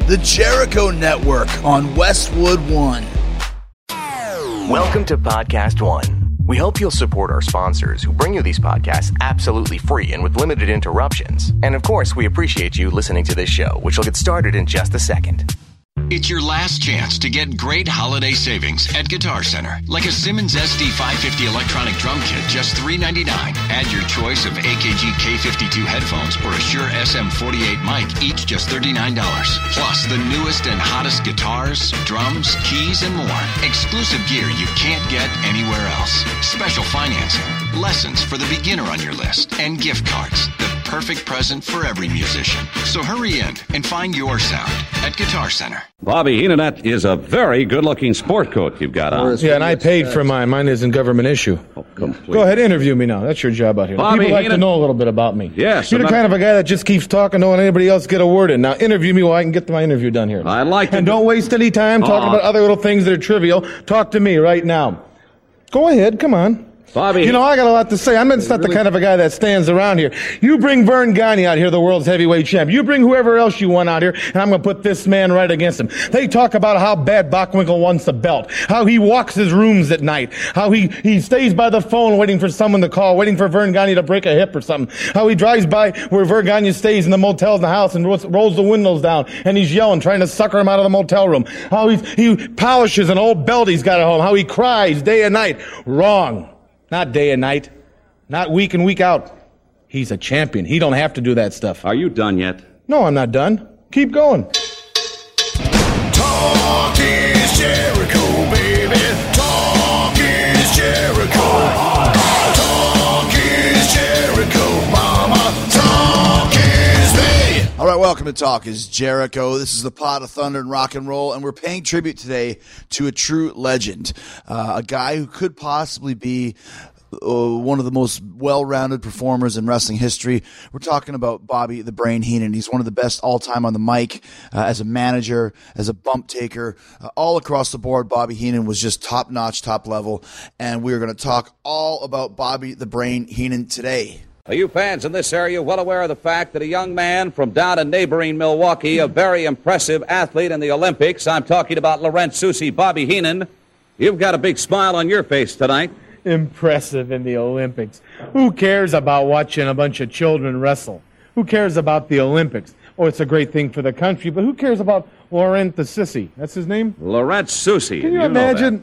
The Jericho Network on Westwood One. Welcome to Podcast One. We hope you'll support our sponsors who bring you these podcasts absolutely free and with limited interruptions. And of course, we appreciate you listening to this show, which will get started in just a second. It's your last chance to get great holiday savings at Guitar Center. Like a Simmons SD550 electronic drum kit, just $3.99. Add your choice of AKG K52 headphones or a Shure SM48 mic, each just $39. Plus the newest and hottest guitars, drums, keys, and more. Exclusive gear you can't get anywhere else. Special financing, lessons for the beginner on your list, and gift cards. The perfect present for every musician. So hurry in and find your sound at Guitar Center. Bobby Heenan, that is a very good-looking sport coat you've got on. Yeah, and I paid for mine. Mine isn't government issue. Oh, complete. Go ahead, interview me now. That's your job out here. Bobby People like Heenan. to know a little bit about me. Yes. You're the kind of a guy that just keeps talking, don't let anybody else get a word in. Now, interview me while I can get my interview done here. I'd like to. And don't waste any time talking about other little things that are trivial. Talk to me right now. Go ahead, come on. Bobby. You know, I got a lot to say. I'm not the kind of a guy that stands around here. You bring Vern Gagne out here, the world's heavyweight champ. You bring whoever else you want out here, and I'm going to put this man right against him. They talk about how bad Bockwinkel wants the belt, how he walks his rooms at night, how he stays by the phone waiting for someone to call, waiting for Vern Gagne to break a hip or something, how he drives by where Vern Gagne stays in the motels in the house and rolls the windows down, and he's yelling, trying to sucker him out of the motel room, how he polishes an old belt he's got at home, how he cries day and night. Wrong. Not day and night. Not week in, week out. He's a champion. He don't have to do that stuff. Are you done yet? No, I'm not done. Keep going. Talk is Jericho, baby. Talk is Jericho. Talk is Jericho, mama. Talk is me. All right, welcome to Talk is Jericho. This is the Pot of Thunder and Rock and Roll, and we're paying tribute today to a true legend, a guy who could possibly be one of the most well-rounded performers in wrestling history. We're talking about Bobby the Brain Heenan. He's one of the best all-time on the mic, as a manager, as a bump taker, all across the board. Bobby Heenan was just top-notch, top-level, and we're going to talk all about Bobby the Brain Heenan today. Are you fans in this area well aware of the fact that a young man from down in neighboring Milwaukee, a very impressive athlete in the Olympics, I'm talking about Laurent Soucy, Bobby Heenan, you've got a big smile on your face tonight. Impressive in the Olympics. Who cares about watching a bunch of children wrestle? Who cares about the Olympics? Oh, it's a great thing for the country, but who cares about Laurent the Sissy? That's his name? Laurent Soucy. Can you imagine?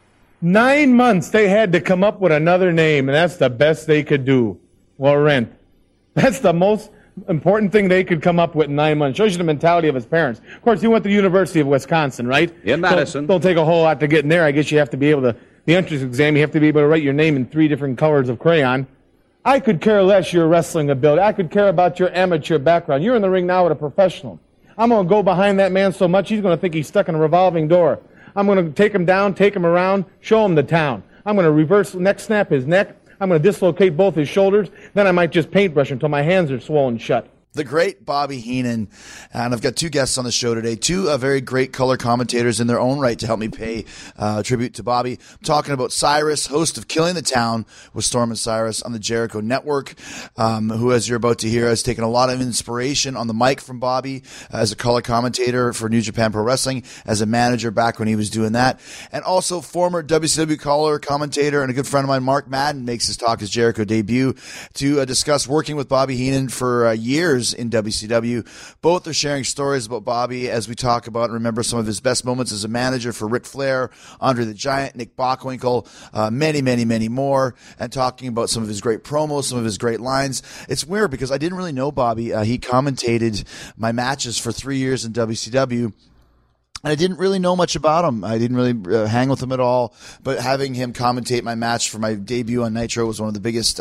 9 months they had to come up with another name, and that's the best they could do. Laurent. That's the most important thing they could come up with in 9 months. Shows you the mentality of his parents. Of course, he went to the University of Wisconsin, right? In Madison. Don't take a whole lot to get in there. I guess you have to be able to, the entrance exam, you have to be able to write your name in 3 different colors of crayon. I could care less your wrestling ability. I could care about your amateur background. You're in the ring now with a professional. I'm going to go behind that man so much he's going to think he's stuck in a revolving door. I'm going to take him down, take him around, show him the town. I'm going to reverse neck snap his neck. I'm going to dislocate both his shoulders. Then I might just paintbrush until my hands are swollen shut. The great Bobby Heenan, and I've got 2 guests on the show today, 2 very great color commentators in their own right to help me pay tribute to Bobby. I'm talking about Cyrus, host of Killing the Town with Storm and Cyrus on the Jericho Network, who, as you're about to hear, has taken a lot of inspiration on the mic from Bobby as a color commentator for New Japan Pro Wrestling, as a manager back when he was doing that, and also former WCW color commentator and a good friend of mine, Mark Madden, makes his Talk is Jericho debut to discuss working with Bobby Heenan for years in WCW. Both are sharing stories about Bobby as we talk about and remember some of his best moments as a manager for Ric Flair, Andre the Giant, Nick Bockwinkel, many, many, many more, and talking about some of his great promos, some of his great lines. It's weird because I didn't really know Bobby. He commentated my matches for 3 years in WCW. I didn't really know much about him. I didn't really hang with him at all. But having him commentate my match for my debut on Nitro was one of the biggest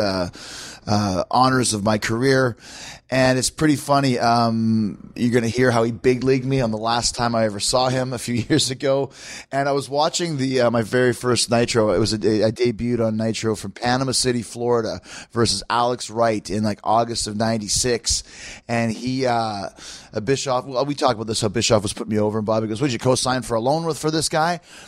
honors of my career. And it's pretty funny. You're going to hear how he big leagued me on the last time I ever saw him a few years ago. And I was watching my very first Nitro. It was I debuted on Nitro from Panama City, Florida versus Alex Wright in like August of '96. And Bischoff, we talked about this, how Bischoff was putting me over, and Bobby goes, would you co-sign for a loan for this guy?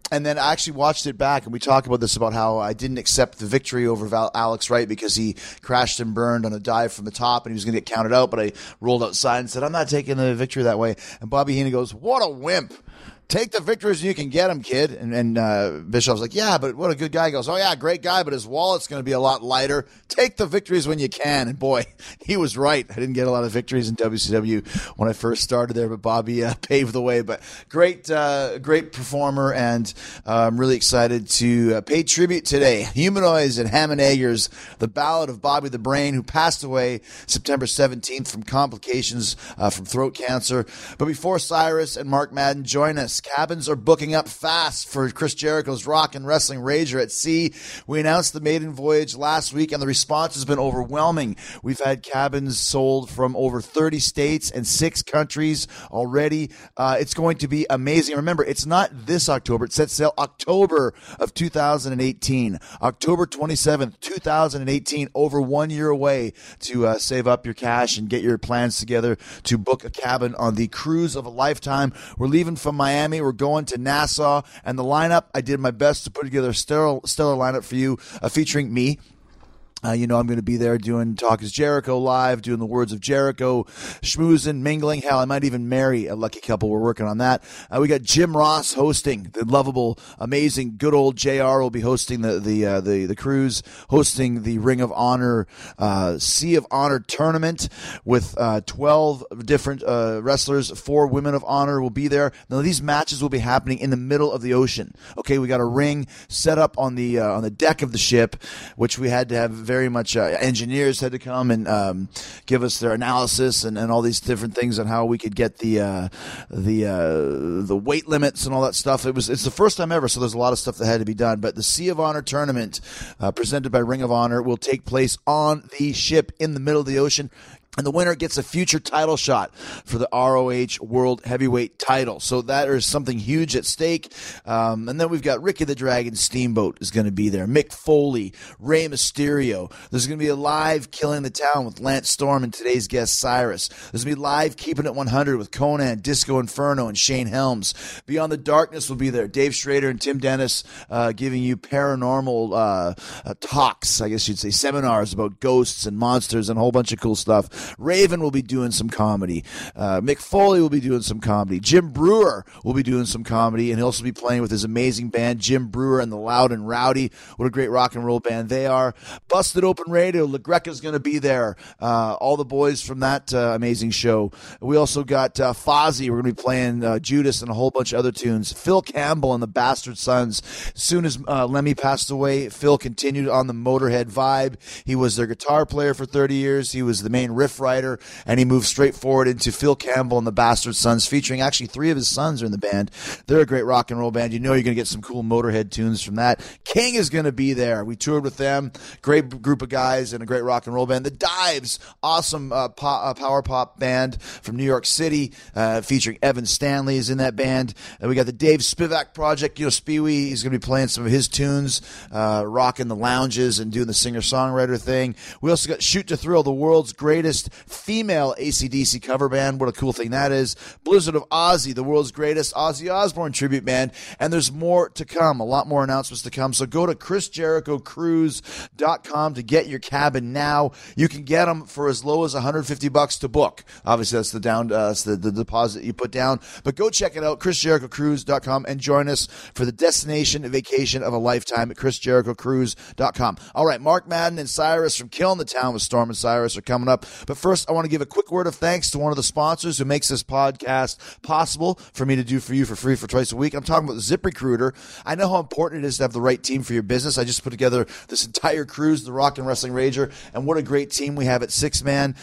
And then I actually watched it back, and we talk about this, about how I didn't accept the victory over Alex Wright because he crashed and burned on a dive from the top, and he was going to get counted out, but I rolled outside and said, I'm not taking the victory that way. And Bobby Heenan goes, what a wimp. Take the victories and you can get them, kid. And Bischoff's like, yeah, but what a good guy. He goes, oh, yeah, great guy, but his wallet's going to be a lot lighter. Take the victories when you can. And, boy, he was right. I didn't get a lot of victories in WCW when I first started there, but Bobby paved the way. But great performer, and I'm really excited to pay tribute today. Humanoids and Ham and Eggers, the ballad of Bobby the Brain, who passed away September 17th from complications from throat cancer. But before Cyrus and Mark Madden join us, cabins are booking up fast for Chris Jericho's Rock and Wrestling Rager at Sea. We announced the maiden voyage last week, and the response has been overwhelming. We've had cabins sold from over 30 states and 6 countries already. It's going to be amazing. Remember, it's not this October. It sets sail October of 2018. October 27th, 2018, over 1 year away to save up your cash and get your plans together to book a cabin on the cruise of a lifetime. We're leaving from Miami. We're going to Nassau, and the lineup, I did my best to put together a stellar lineup for you, featuring me. I'm going to be there doing Talk is Jericho live, doing the Words of Jericho, schmoozing, mingling. Hell, I might even marry a lucky couple. We're working on that. We got Jim Ross hosting, the lovable, amazing, good old JR will be hosting the cruise, hosting the Ring of Honor, Sea of Honor tournament with 12 different wrestlers. 4 Women of Honor will be there. Now, these matches will be happening in the middle of the ocean. Okay, we got a ring set up on the deck of the ship, which we had to have very much engineers had to come and give us their analysis and all these different things on how we could get the weight limits and all that stuff. It's the first time ever, so there's a lot of stuff that had to be done. But the Sea of Honor tournament, presented by Ring of Honor, will take place on the ship in the middle of the ocean. And the winner gets a future title shot for the ROH World Heavyweight title. So that is something huge at stake. And then we've got Ricky the Dragon Steamboat is going to be there. Mick Foley, Rey Mysterio. There's going to be a live Killing the Town with Lance Storm and today's guest Cyrus. There's going to be live Keeping It 100 with Conan, Disco Inferno, and Shane Helms. Beyond the Darkness will be there. Dave Schrader and Tim Dennis giving you paranormal talks, I guess you'd say, seminars about ghosts and monsters and a whole bunch of cool stuff. Raven will be doing some comedy. Mick Foley will be doing some comedy. Jim Brewer will be doing some comedy, and he'll also be playing with his amazing band, Jim Brewer and the Loud and Rowdy. What a great rock and roll band they are. Busted Open Radio, LaGreca's going to be there. All the boys from that amazing show. We also got Fozzy. We're going to be playing Judas and a whole bunch of other tunes. Phil Campbell and the Bastard Sons. As soon as Lemmy passed away, Phil continued on the Motorhead vibe. He was their guitar player for 30 years. He was the main riff writer, and he moved straight forward into Phil Campbell and the Bastard Sons, featuring actually 3 of his sons are in the band. They're a great rock and roll band. You know you're going to get some cool Motorhead tunes from that. King is going to be there. We toured with them. Great group of guys and a great rock and roll band. The Dives, awesome power pop band from New York City, featuring Evan Stanley is in that band. And we got the Dave Spivak Project. Speewee, he's going to be playing some of his tunes, rocking the lounges and doing the singer-songwriter thing. We also got Shoot to Thrill, the world's greatest female AC/DC cover band. What a cool thing that is. Blizzard of Ozzy, the world's greatest Ozzy Osbourne tribute band. And there's more to come, a lot more announcements to come. So go to ChrisJerichoCruise.com to get your cabin now. You can get them for as low as $150 to book. Obviously, that's the deposit you put down. But go check it out, ChrisJerichoCruise.com, and join us for the destination vacation of a lifetime at ChrisJerichoCruise.com. All right, Mark Madden and Cyrus from Killing the Town with Storm and Cyrus are coming up. But first, I want to give a quick word of thanks to one of the sponsors who makes this podcast possible for me to do for you for free for twice a week. I'm talking about ZipRecruiter. I know how important it is to have the right team for your business. I just put together this entire cruise, the Rock and Wrestling Rager, and what a great team we have at Six Man.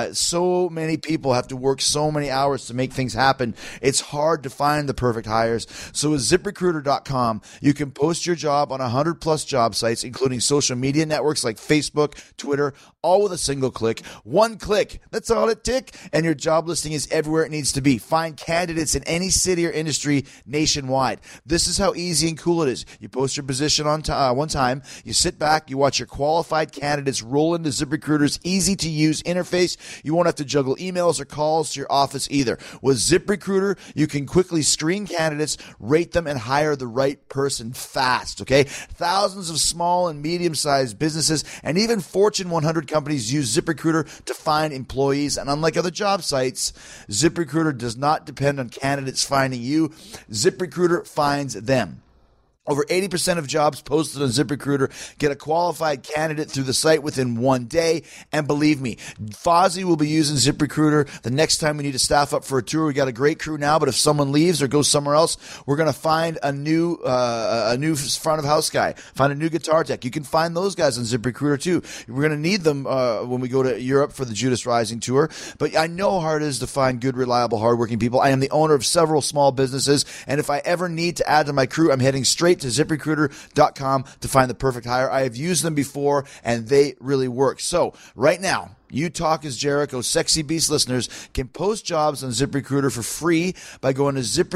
So many people have to work so many hours to make things happen. It's hard to find the perfect hires. So with ZipRecruiter.com, you can post your job on 100+ job sites, including social media networks like Facebook, Twitter, all with a single click. One One click. That's all it took. And your job listing is everywhere it needs to be. Find candidates in any city or industry nationwide. This is how easy and cool it is. You post your position on one time. You sit back. You watch your qualified candidates roll into ZipRecruiter's easy-to-use interface. You won't have to juggle emails or calls to your office either. With ZipRecruiter, you can quickly screen candidates, rate them, and hire the right person fast, okay? Thousands of small and medium-sized businesses and even Fortune 100 companies use ZipRecruiter to find employees. And unlike other job sites, ZipRecruiter does not depend on candidates finding you. ZipRecruiter finds them. Over 80% of jobs posted on ZipRecruiter get a qualified candidate through the site within 1 day. And believe me, Fozzie will be using ZipRecruiter the next time we need to staff up for a tour. We got a great crew now, but if someone leaves or goes somewhere else, we're going to find a new front of house guy, find a new guitar tech. You can find those guys on ZipRecruiter too. We're going to need them when we go to Europe for the Judas Rising tour. But I know how hard it is to find good, reliable, hardworking people. I am the owner of several small businesses, and if I ever need to add to my crew, I'm heading straight to ZipRecruiter.com to find the perfect hire. I have used them before, and they really work. So right now, You Talk is Jericho Sexy Beast listeners can post jobs on ZipRecruiter for free by going to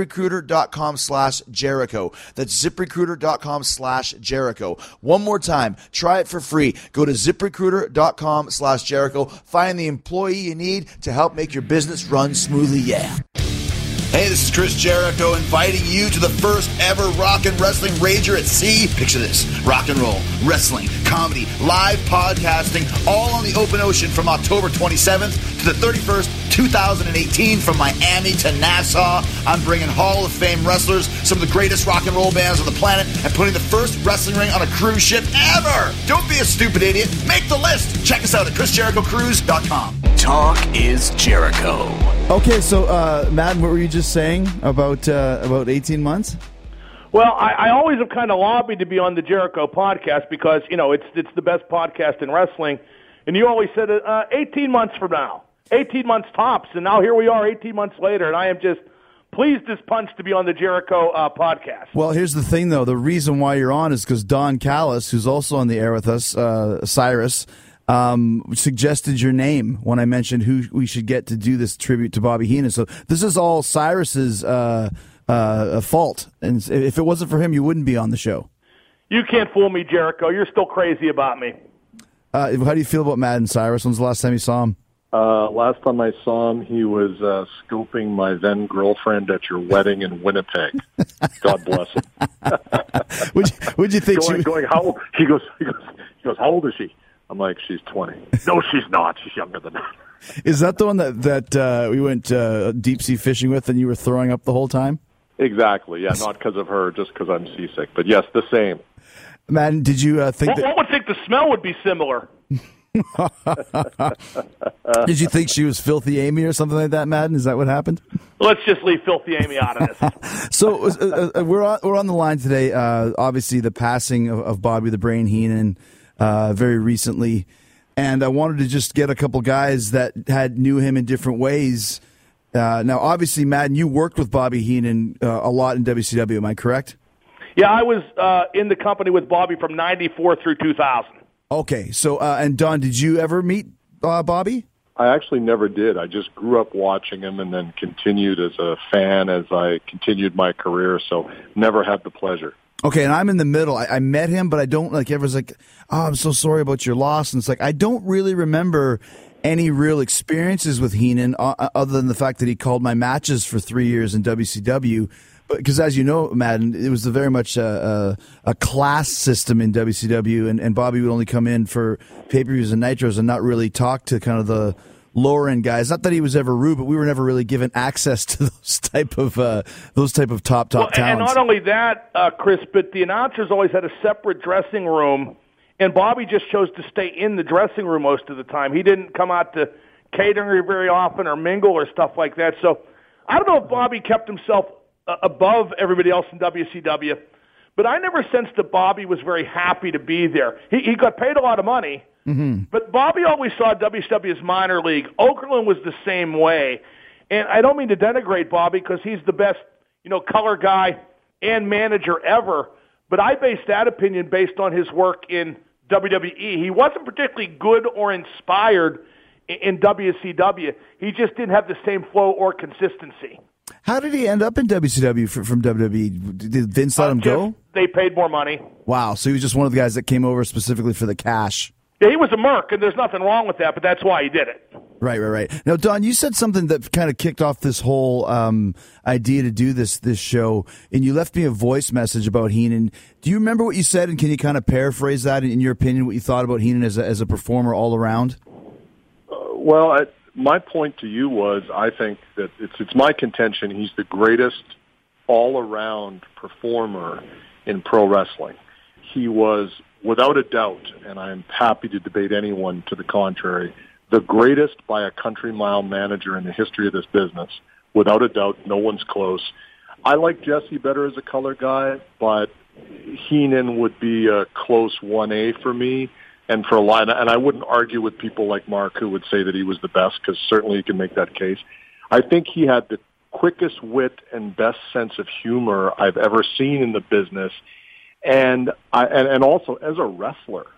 ZipRecruiter.com/Jericho. That's ZipRecruiter.com/Jericho. One more time, try it for free. Go to ZipRecruiter.com/Jericho. Find the employee you need to help make your business run smoothly. Yeah. Hey, this is Chris Jericho inviting you to the first ever Rock and Wrestling Rager at Sea. Picture this: rock and roll, wrestling, comedy, live podcasting, all on the open ocean from October 27th to the 31st, 2018, from Miami to Nassau. I'm bringing Hall of Fame wrestlers, some of the greatest rock and roll bands on the planet, and putting the first wrestling ring on a cruise ship ever. Don't be a stupid idiot. Make the list. Check us out at ChrisJerichoCruise.com. Talk is Jericho. Okay, so Matt, what were you just saying about 18 months? Well, I always have kind of lobbied to be on the Jericho podcast because, you know, it's the best podcast in wrestling. And you always said 18 months from now, 18 months tops. And now here we are 18 months later, and I am just pleased as punch to be on the Jericho podcast. Well, here's the thing, though. The reason why you're on is because Don Callis, who's also on the air with us, Cyrus, suggested your name when I mentioned who we should get to do this tribute to Bobby Heenan. So this is all Cyrus's fault. And if it wasn't for him, you wouldn't be on the show. You can't fool me, Jericho. You're still crazy about me. How do you feel about Matt and Cyrus? When's the last time you saw him? Last time I saw him, he was scoping my then girlfriend at your wedding in Winnipeg. God bless him. Would you think? How old? He goes. How old is she? I'm like, she's 20. No, she's not. She's younger than that. Is that the one that we went deep sea fishing with, and you were throwing up the whole time? Exactly. Yeah, not because of her, just because I'm seasick. But yes, the same. Madden, did you think One would think the smell would be similar. Did you think she was Filthy Amy or something like that, Madden? Is that what happened? Let's just leave Filthy Amy out of this. So we're on the line today. Obviously, the passing of Bobby the Brain Heenan very recently, and I wanted to just get a couple guys that knew him in different ways. Now, obviously, Madden, you worked with Bobby Heenan a lot in WCW. Am I correct? Yeah, I was in the company with Bobby from 94 through 2000. Okay, so, and Don, did you ever meet Bobby? I actually never did. I just grew up watching him and then continued as a fan as I continued my career, so never had the pleasure. Okay, and I'm in the middle. I met him, but I don't, everyone's like, oh, I'm so sorry about your loss. And it's like, I don't really remember any real experiences with Heenan other than the fact that he called my matches for 3 years in WCW. Because as you know, Madden, it was very much a class system in WCW, and Bobby would only come in for pay-per-views and nitros and not really talk to kind of the lower-end guys. Not that he was ever rude, but we were never really given access to those type of top talents. And not only that, Chris, but the announcers always had a separate dressing room, and Bobby just chose to stay in the dressing room most of the time. He didn't come out to catering very often or mingle or stuff like that. So I don't know if Bobby kept himself above everybody else in WCW, but I never sensed that Bobby was very happy to be there. He got paid a lot of money, but Bobby always saw WCW as minor league. Okerlund was the same way, and I don't mean to denigrate Bobby because he's the best, color guy and manager ever, but I base that opinion based on his work in WWE. He wasn't particularly good or inspired in WCW. He just didn't have the same flow or consistency. How did he end up in WCW from WWE? Did Vince let him go? They paid more money. Wow, so he was just one of the guys that came over specifically for the cash. Yeah, he was a merc, and there's nothing wrong with that, but that's why he did it. Right. Now, Don, you said something that kind of kicked off this whole idea to do this show, and you left me a voice message about Heenan. Do you remember what you said, and can you kind of paraphrase that, in your opinion, what you thought about Heenan as a performer all around? My point to you was, I think that it's my contention he's the greatest all-around performer in pro wrestling. He was, without a doubt, and I'm happy to debate anyone to the contrary, the greatest by a country mile manager in the history of this business. Without a doubt, no one's close. I like Jesse better as a color guy, but Heenan would be a close 1A for me. And for a lot, and I wouldn't argue with people like Mark who would say that he was the best, because certainly you can make that case. I think he had the quickest wit and best sense of humor I've ever seen in the business. And also as a wrestler,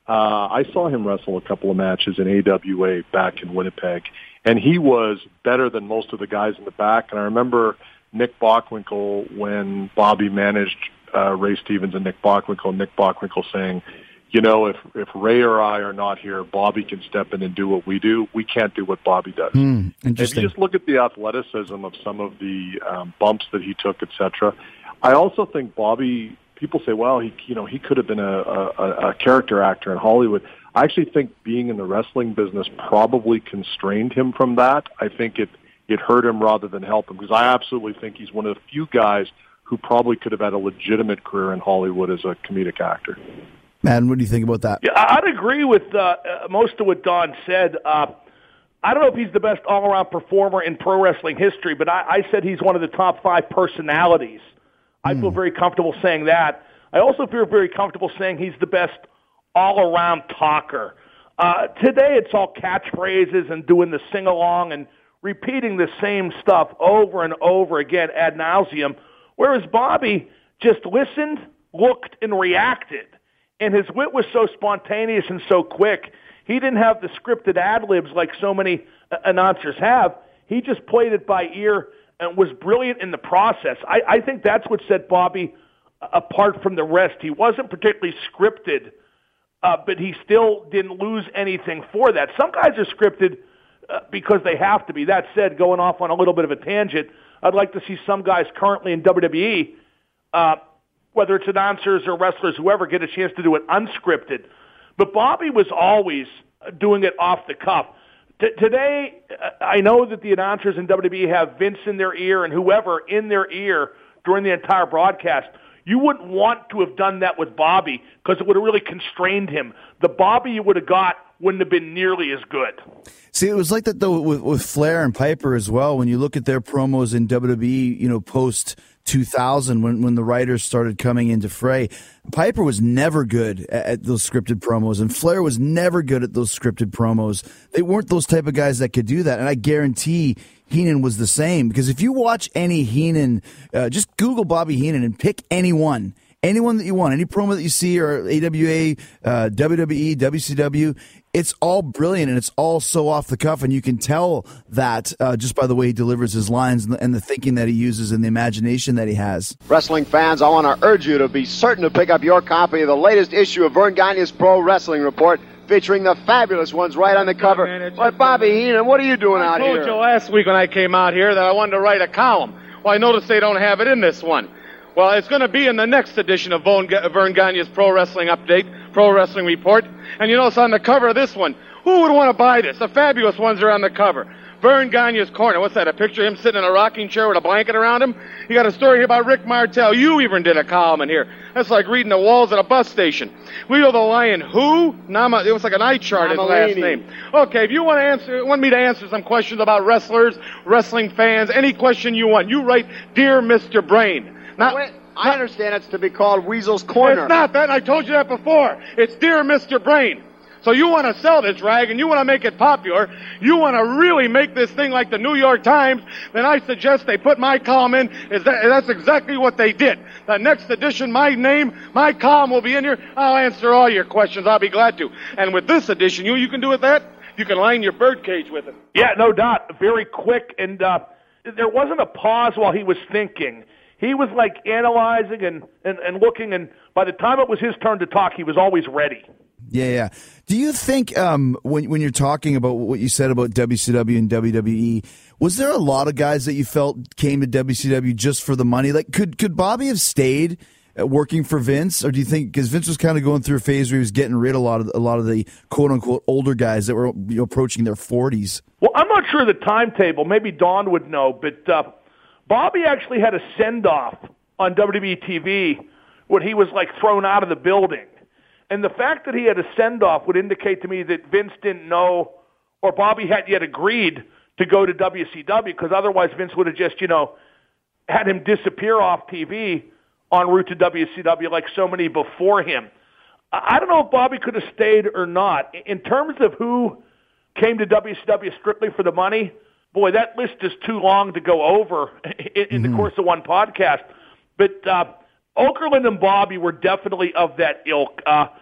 I saw him wrestle a couple of matches in AWA back in Winnipeg, and he was better than most of the guys in the back. And I remember Nick Bockwinkel, when Bobby managed Ray Stevens and Nick Bockwinkel saying, you know, if Ray or I are not here, Bobby can step in and do what we do. We can't do what Bobby does. If you just look at the athleticism of some of the bumps that he took, etc. I also think Bobby, people say, well, he could have been a character actor in Hollywood. I actually think being in the wrestling business probably constrained him from that. I think it hurt him rather than help him, because I absolutely think he's one of the few guys who probably could have had a legitimate career in Hollywood as a comedic actor. Man, what do you think about that? Yeah, I'd agree with most of what Don said. I don't know if he's the best all-around performer in pro wrestling history, but I said he's one of the top 5 personalities. I feel very comfortable saying that. I also feel very comfortable saying he's the best all-around talker. Today it's all catchphrases and doing the sing-along and repeating the same stuff over and over again ad nauseum, whereas Bobby just listened, looked, and reacted. And his wit was so spontaneous and so quick. He didn't have the scripted ad-libs like so many announcers have. He just played it by ear and was brilliant in the process. I think that's what set Bobby apart from the rest. He wasn't particularly scripted, but he still didn't lose anything for that. Some guys are scripted because they have to be. That said, going off on a little bit of a tangent, I'd like to see some guys currently in WWE, whether it's announcers or wrestlers, whoever, get a chance to do it unscripted. But Bobby was always doing it off the cuff. Today, I know that the announcers in WWE have Vince in their ear and whoever in their ear during the entire broadcast. You wouldn't want to have done that with Bobby because it would have really constrained him. The Bobby you would have got wouldn't have been nearly as good. See, it was like that, though, with Flair and Piper as well. When you look at their promos in WWE, post 2000, when the writers started coming into fray, Piper was never good at those scripted promos, and Flair was never good at those scripted promos. They weren't those type of guys that could do that, and I guarantee Heenan was the same, because if you watch any Heenan, just Google Bobby Heenan and pick anyone that you want, any promo that you see, or AWA, WWE, WCW, it's all brilliant and it's all so off the cuff, and you can tell that just by the way he delivers his lines and the thinking that he uses and the imagination that he has. Wrestling fans, I want to urge you to be certain to pick up your copy of the latest issue of Vern Gagne's Pro Wrestling Report, featuring the fabulous ones right on the cover. But Bobby Heenan, what are you doing out here? I told you last week when I came out here that I wanted to write a column. Well, I noticed they don't have it in this one. Well, it's going to be in the next edition of Vern Gagne's Pro Wrestling Update, Pro Wrestling Report. And you notice on the cover of this one, who would want to buy this? The fabulous ones are on the cover. Vern Gagne's Corner. What's that, a picture of him sitting in a rocking chair with a blanket around him? You got a story here about Rick Martel. You even did a column in here. That's like reading the walls at a bus station. Leo the Lion, who? It was like an eye chart, his last name. Okay, if you want me to answer some questions about wrestlers, wrestling fans, any question you want, you write, Dear Mr. Brain. I understand it's to be called Weasel's Corner. It's not that. I told you that before. It's Dear Mr. Brain. So you want to sell this rag and you want to make it popular. You want to really make this thing like the New York Times. Then I suggest they put my column in. That's exactly what they did. The next edition, my name, my column will be in here. I'll answer all your questions. I'll be glad to. And with this edition, you can do with that. You can line your birdcage with it. Yeah, no doubt. Very quick, and there wasn't a pause while he was thinking. He was like analyzing and looking, and by the time it was his turn to talk, he was always ready. Yeah. Do you think when you're talking about what you said about WCW and WWE, was there a lot of guys that you felt came to WCW just for the money? Like, could Bobby have stayed working for Vince, or do you think because Vince was kind of going through a phase where he was getting rid of a lot of the quote unquote older guys that were approaching their 40s? Well, I'm not sure the timetable. Maybe Don would know, but Bobby actually had a send off on WWE TV when he was like thrown out of the building. And the fact that he had a send-off would indicate to me that Vince didn't know, or Bobby hadn't yet agreed to go to WCW, because otherwise Vince would have just, had him disappear off TV en route to WCW like so many before him. I don't know if Bobby could have stayed or not. In terms of who came to WCW strictly for the money, boy, that list is too long to go over in the course of one podcast. But Okerlund and Bobby were definitely of that ilk.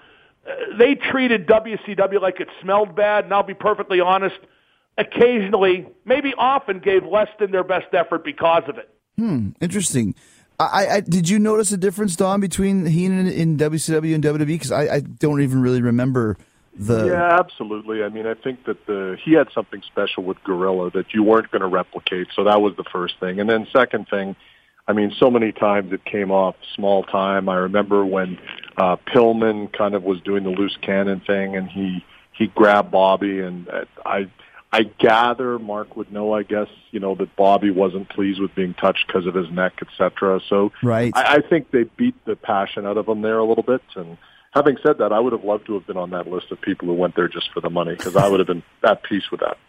They treated WCW like it smelled bad, and I'll be perfectly honest, occasionally, maybe often, gave less than their best effort because of it. Interesting. I did you notice a difference, Don, between Heenan in WCW and WWE? Because I don't even really remember the... Yeah, absolutely. I mean, I think that he had something special with Gorilla that you weren't going to replicate, so that was the first thing. And then second thing, I mean, so many times it came off small time. I remember when Pillman kind of was doing the loose cannon thing, and he grabbed Bobby, and I gather Mark would know, I guess, that Bobby wasn't pleased with being touched because of his neck, etc. So right. I think they beat the passion out of him there a little bit. And having said that, I would have loved to have been on that list of people who went there just for the money, because I would have been at peace with that.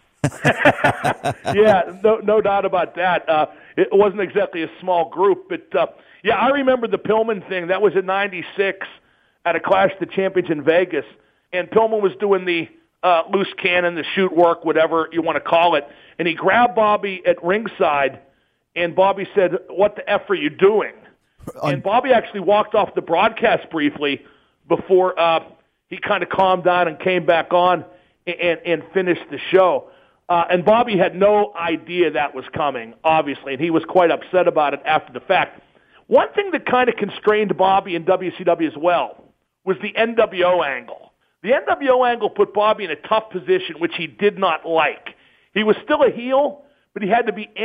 Yeah, no doubt about that. It wasn't exactly a small group, but yeah, I remember the Pillman thing. That was in '96 at a Clash of the Champions in Vegas, and Pillman was doing the loose cannon, the shoot work, whatever you want to call it, and he grabbed Bobby at ringside, and Bobby said, "What the F are you doing?" And Bobby actually walked off the broadcast briefly before he kind of calmed down and came back on and finished the show. And Bobby had no idea that was coming, obviously, and he was quite upset about it after the fact. One thing that kind of constrained Bobby in WCW as well was the NWO angle. The NWO angle put Bobby in a tough position, which he did not like. He was still a heel, but he had to be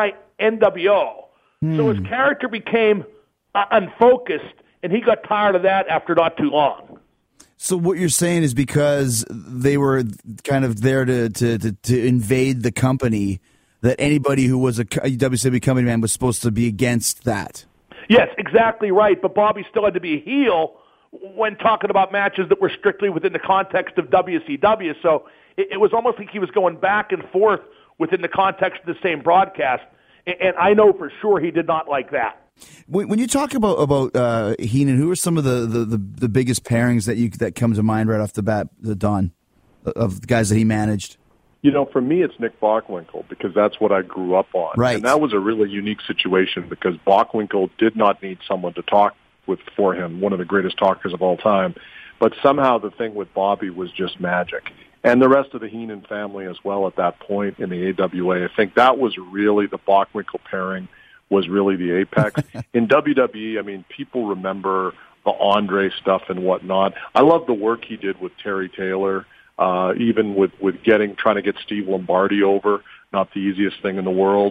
anti-NWO. So his character became unfocused, and he got tired of that after not too long. So what you're saying is because they were kind of there to invade the company, that anybody who was a WCW company man was supposed to be against that. Yes, exactly right. But Bobby still had to be a heel when talking about matches that were strictly within the context of WCW. So it was almost like he was going back and forth within the context of the same broadcast. And I know for sure he did not like that. When you talk about Heenan, who are some of the biggest pairings that come to mind right off the bat, the Don, of the guys that he managed? For me, it's Nick Bockwinkel, because that's what I grew up on. Right. And that was a really unique situation, because Bockwinkel did not need someone to talk with for him, one of the greatest talkers of all time. But somehow the thing with Bobby was just magic. And the rest of the Heenan family as well at that point in the AWA. I think that was really the Bockwinkel pairing was really the apex. In WWE, I mean, people remember the Andre stuff and whatnot. I love the work he did with Terry Taylor, even with trying to get Steve Lombardi over, not the easiest thing in the world.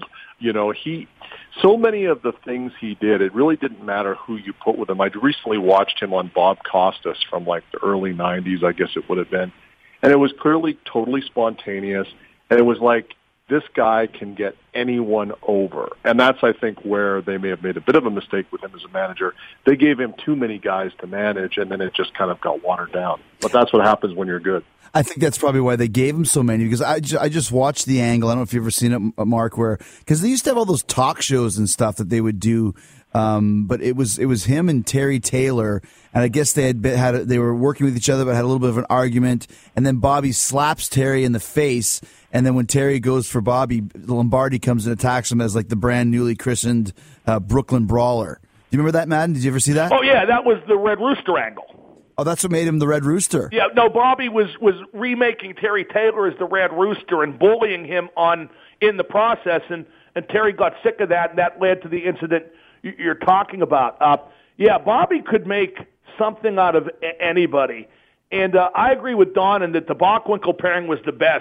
So many of the things he did, it really didn't matter who you put with him. I recently watched him on Bob Costas from like the early 90s, I guess it would have been. And it was clearly totally spontaneous. And it was like, this guy can get anyone over. And that's, I think, where they may have made a bit of a mistake with him as a manager. They gave him too many guys to manage, and then it just kind of got watered down. But that's what happens when you're good. I think that's probably why they gave him so many, because I just watched the angle. I don't know if you've ever seen it, Mark, because they used to have all those talk shows and stuff that they would do. But it was him and Terry Taylor, and I guess they were working with each other, but had a little bit of an argument. And then Bobby slaps Terry in the face, and then when Terry goes for Bobby, Lombardi comes and attacks him as like the brand newly christened Brooklyn Brawler. Do you remember that, Madden? Did you ever see that? Oh yeah, that was the Red Rooster angle. Oh, that's what made him the Red Rooster. Yeah, no, Bobby was remaking Terry Taylor as the Red Rooster and bullying him in the process, and Terry got sick of that, and that led to the incident you're talking about. Bobby could make something out of anybody, and I agree with Don in that the Bockwinkel pairing was the best.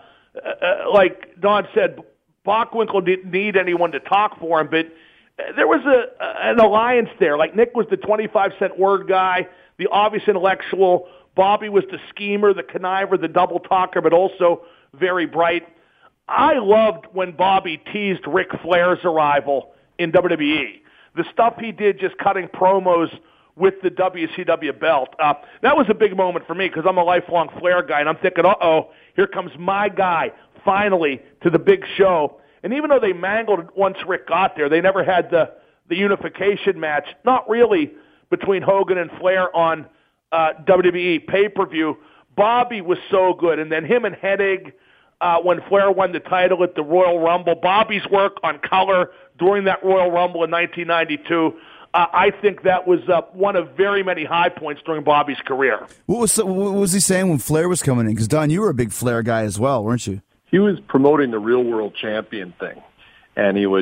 Like Don said, Bockwinkel didn't need anyone to talk for him, but there was an alliance there. Like Nick was the 25-cent word guy, the obvious intellectual. Bobby was the schemer, the conniver, the double talker, but also very bright. I loved when Bobby teased Ric Flair's arrival in WWE. The stuff he did just cutting promos with the WCW belt. That was a big moment for me because I'm a lifelong Flair guy, and I'm thinking, here comes my guy finally to the big show. And even though they mangled it once Rick got there, they never had the unification match, not really, between Hogan and Flair on WWE pay-per-view. Bobby was so good. And then him and Hennig, when Flair won the title at the Royal Rumble, Bobby's work on color during that Royal Rumble in 1992, I think that was one of very many high points during Bobby's career. What was he saying when Flair was coming in? Because, Don, you were a big Flair guy as well, weren't you? He was promoting the real world champion thing. And it's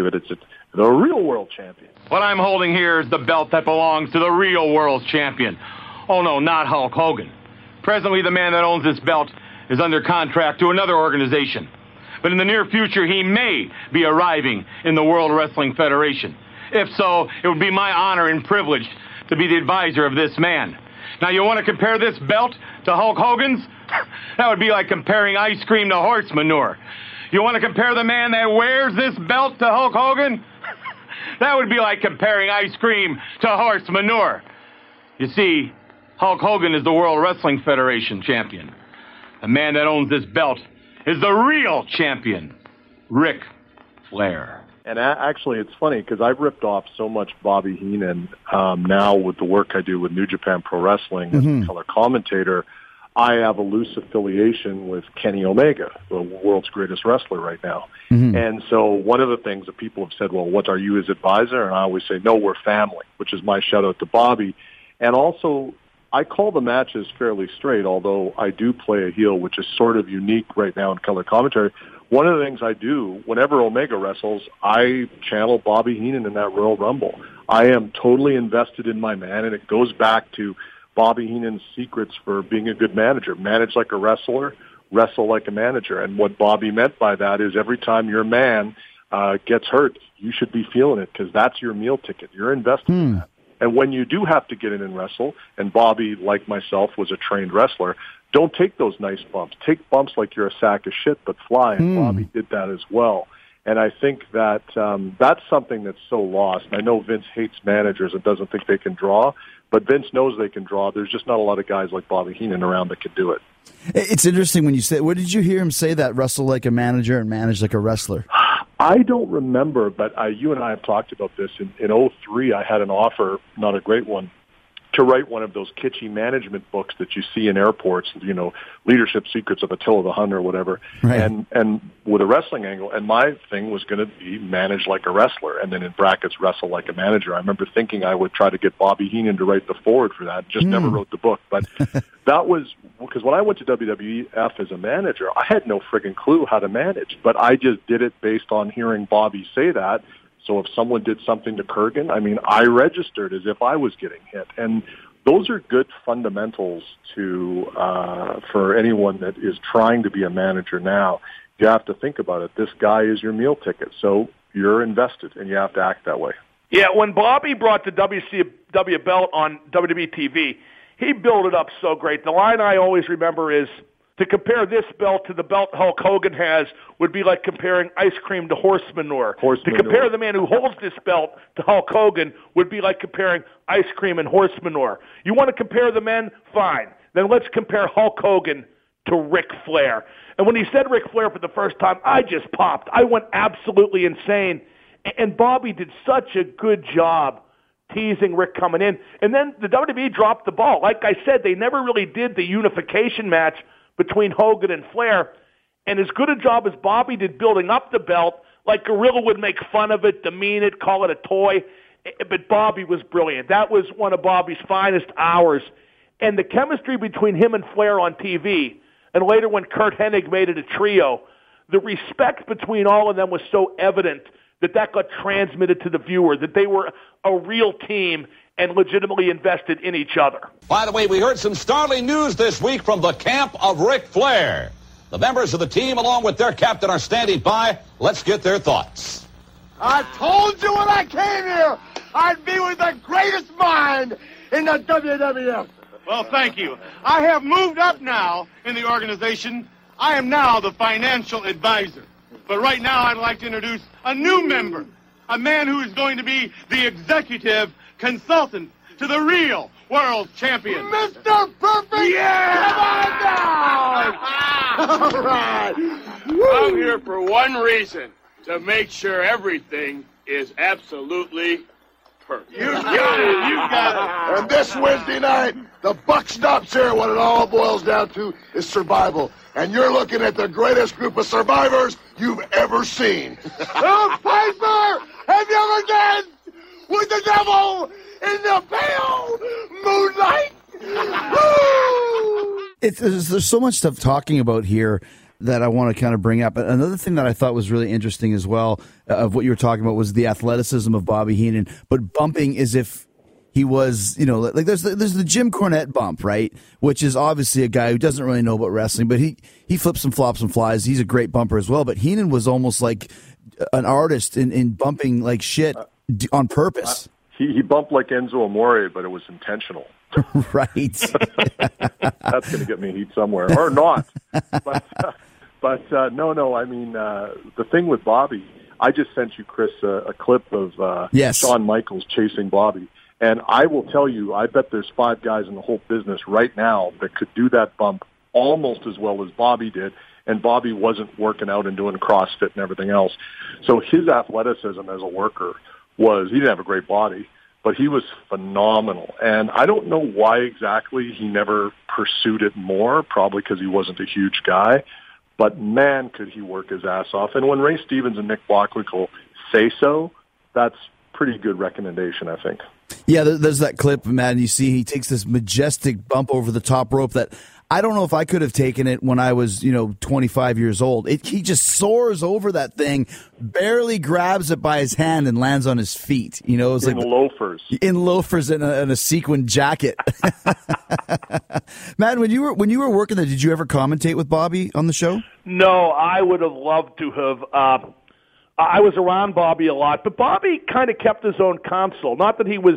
the real world champion. What I'm holding here is the belt that belongs to the real world champion. Oh, no, not Hulk Hogan. Presently, the man that owns this belt is under contract to another organization. But in the near future, he may be arriving in the World Wrestling Federation. If so, it would be my honor and privilege to be the advisor of this man. Now, you want to compare this belt to Hulk Hogan's? That would be like comparing ice cream to horse manure. You want to compare the man that wears this belt to Hulk Hogan? That would be like comparing ice cream to horse manure. You see, Hulk Hogan is the World Wrestling Federation champion. The man that owns this belt is the real champion, Ric Flair. And actually, it's funny because I've ripped off so much Bobby Heenan now with the work I do with New Japan Pro Wrestling as a color commentator. I have a loose affiliation with Kenny Omega, the world's greatest wrestler right now. And so one of the things that people have said, well, what are you his advisor? And I always say, no, we're family, which is my shout out to Bobby. And also, I call the matches fairly straight, although I do play a heel, which is sort of unique right now in color commentary. One of the things I do, whenever Omega wrestles, I channel Bobby Heenan in that Royal Rumble. I am totally invested in my man, and it goes back to Bobby Heenan's secrets for being a good manager. Manage like a wrestler, wrestle like a manager. And what Bobby meant by that is every time your man gets hurt, you should be feeling it because that's your meal ticket. You're invested in that. And when you do have to get in and wrestle, and Bobby, like myself, was a trained wrestler, don't take those nice bumps. Take bumps like you're a sack of shit, but fly. And Bobby did that as well. And I think that that's something that's so lost. I know Vince hates managers and doesn't think they can draw, but Vince knows they can draw. There's just not a lot of guys like Bobby Heenan around that can do it. It's interesting when you say, what did you hear him say that wrestle like a manager and manage like a wrestler? I don't remember, but you and I have talked about this. In 2003, I had an offer, not a great one, to write one of those kitschy management books that you see in airports, Leadership Secrets of Attila the Hun or whatever, right. and with a wrestling angle. And my thing was going to be manage like a wrestler, and then in brackets, wrestle like a manager. I remember thinking I would try to get Bobby Heenan to write the foreword for that. Just never wrote the book. But that was because when I went to WWF as a manager, I had no friggin' clue how to manage, but I just did it based on hearing Bobby say that. So if someone did something to Kurgan, I registered as if I was getting hit. And those are good fundamentals for anyone that is trying to be a manager now. You have to think about it. This guy is your meal ticket, so you're invested, and you have to act that way. Yeah, when Bobby brought the WCW belt on WWE TV, he built it up so great. The line I always remember is, to compare this belt to the belt Hulk Hogan has would be like comparing ice cream to horse manure. To compare the man who holds this belt to Hulk Hogan would be like comparing ice cream and horse manure. You want to compare the men? Fine. Then let's compare Hulk Hogan to Ric Flair. And when he said Ric Flair for the first time, I just popped. I went absolutely insane. And Bobby did such a good job teasing Rick coming in. And then the WWE dropped the ball. Like I said, they never really did the unification match between Hogan and Flair, and as good a job as Bobby did building up the belt, like Gorilla would make fun of it, demean it, call it a toy, but Bobby was brilliant. That was one of Bobby's finest hours And the chemistry between him and Flair on TV, and later when Kurt Hennig made it a trio, the respect between all of them was so evident that got transmitted to the viewer, that they were a real team and legitimately invested in each other. By the way, we heard some startling news this week from the camp of Ric Flair. The members of the team, along with their captain, are standing by. Let's get their thoughts. I told you when I came here, I'd be with the greatest mind in the WWF. Well, thank you. I have moved up now in the organization. I am now the financial advisor. But right now, I'd like to introduce a new member, a man who is going to be the executive consultant to the real world champion. Mr. Perfect! Yeah! Come on down! All right. I'm here for one reason, to make sure everything is absolutely perfect. You got it, you got it. And this Wednesday night, the buck stops here. What it all boils down to is survival. And you're looking at the greatest group of survivors you've ever seen. Bill Piper, have you ever danced with the devil in the pale moonlight? There's so much stuff talking about here that I want to kind of bring up. Another thing that I thought was really interesting as well of what you were talking about was the athleticism of Bobby Heenan, but bumping as if he was, like there's the Jim Cornette bump, right? Which is obviously a guy who doesn't really know about wrestling, but he flips and flops and flies. He's a great bumper as well. But Heenan was almost like an artist in bumping like shit on purpose. He bumped like Enzo Amore, but it was intentional. Right. That's going to get me heat somewhere, or not. But no. I mean, the thing with Bobby, I just sent you, Chris, a clip of yes. Shawn Michaels chasing Bobby. And I will tell you, I bet there's 5 guys in the whole business right now that could do that bump almost as well as Bobby did, and Bobby wasn't working out and doing CrossFit and everything else. So his athleticism as a worker he didn't have a great body, but he was phenomenal. And I don't know why exactly he never pursued it more, probably because he wasn't a huge guy, but man, could he work his ass off. And when Ray Stevens and Nick Bockwinkel say so, that's pretty good recommendation, I think. Yeah, there's that clip, Matt, and you see he takes this majestic bump over the top rope that I don't know if I could have taken it when I was, 25 years old. He just soars over that thing, barely grabs it by his hand and lands on his feet. It's in loafers. In loafers and a sequin jacket. Matt, when you were working there, did you ever commentate with Bobby on the show? No, I would have loved to have. I was around Bobby a lot, but Bobby kind of kept his own counsel. Not that he was,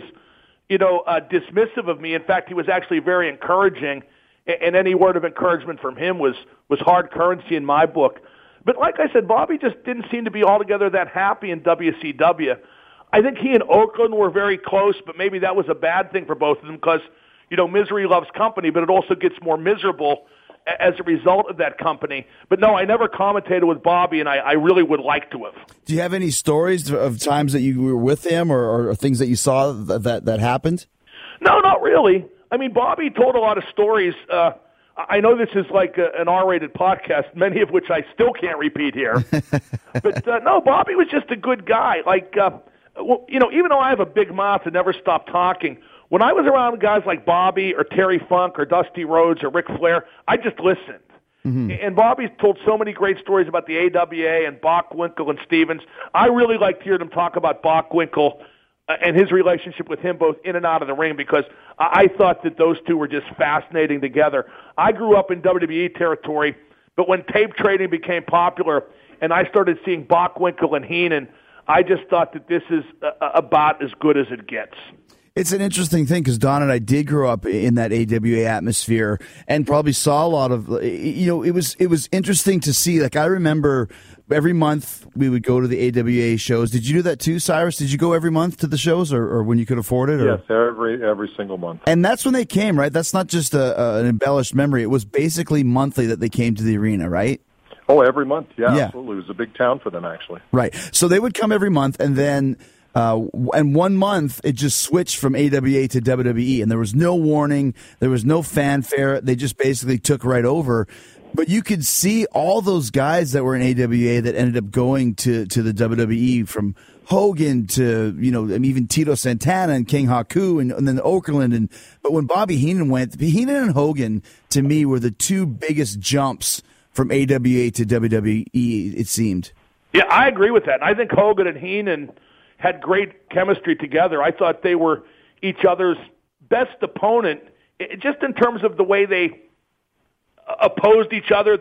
dismissive of me. In fact, he was actually very encouraging, and any word of encouragement from him was hard currency in my book. But like I said, Bobby just didn't seem to be altogether that happy in WCW. I think he and Oakland were very close, but maybe that was a bad thing for both of them because, misery loves company, but it also gets more miserable as a result of that company. But no, I never commentated with Bobby, and I really would like to have. Do you have any stories of times that you were with him or things that you saw that happened? No, not really. I mean, Bobby told a lot of stories. I know this is like an R-rated podcast, many of which I still can't repeat here. But no, Bobby was just a good guy. Like, even though I have a big mouth and never stop talking, when I was around guys like Bobby or Terry Funk or Dusty Rhodes or Ric Flair, I just listened. Mm-hmm. And Bobby's told so many great stories about the AWA and Bockwinkel and Stevens. I really liked hearing him talk about Bockwinkel and his relationship with him both in and out of the ring because I thought that those two were just fascinating together. I grew up in WWE territory, but when tape trading became popular and I started seeing Bockwinkel and Heenan, I just thought that this is about as good as it gets. It's an interesting thing because Don and I did grow up in that AWA atmosphere and probably saw a lot of, it was interesting to see. Like, I remember every month we would go to the AWA shows. Did you do that too, Cyrus? Did you go every month to the shows or when you could afford it? Or? Yes, every single month. And that's when they came, right? That's not just an embellished memory. It was basically monthly that they came to the arena, right? Oh, every month. Yeah, absolutely. It was a big town for them, actually. Right. So they would come every month, and then and 1 month it just switched from AWA to WWE, and there was no warning, there was no fanfare. They just basically took right over. But you could see all those guys that were in AWA that ended up going to the WWE, from Hogan to, even Tito Santana and King Haku and then Okerlund. But when Bobby Heenan went, Heenan and Hogan, to me, were the two biggest jumps from AWA to WWE, it seemed. Yeah, I agree with that. I think Hogan and Heenan had great chemistry together. I thought they were each other's best opponent, just in terms of the way they opposed each other,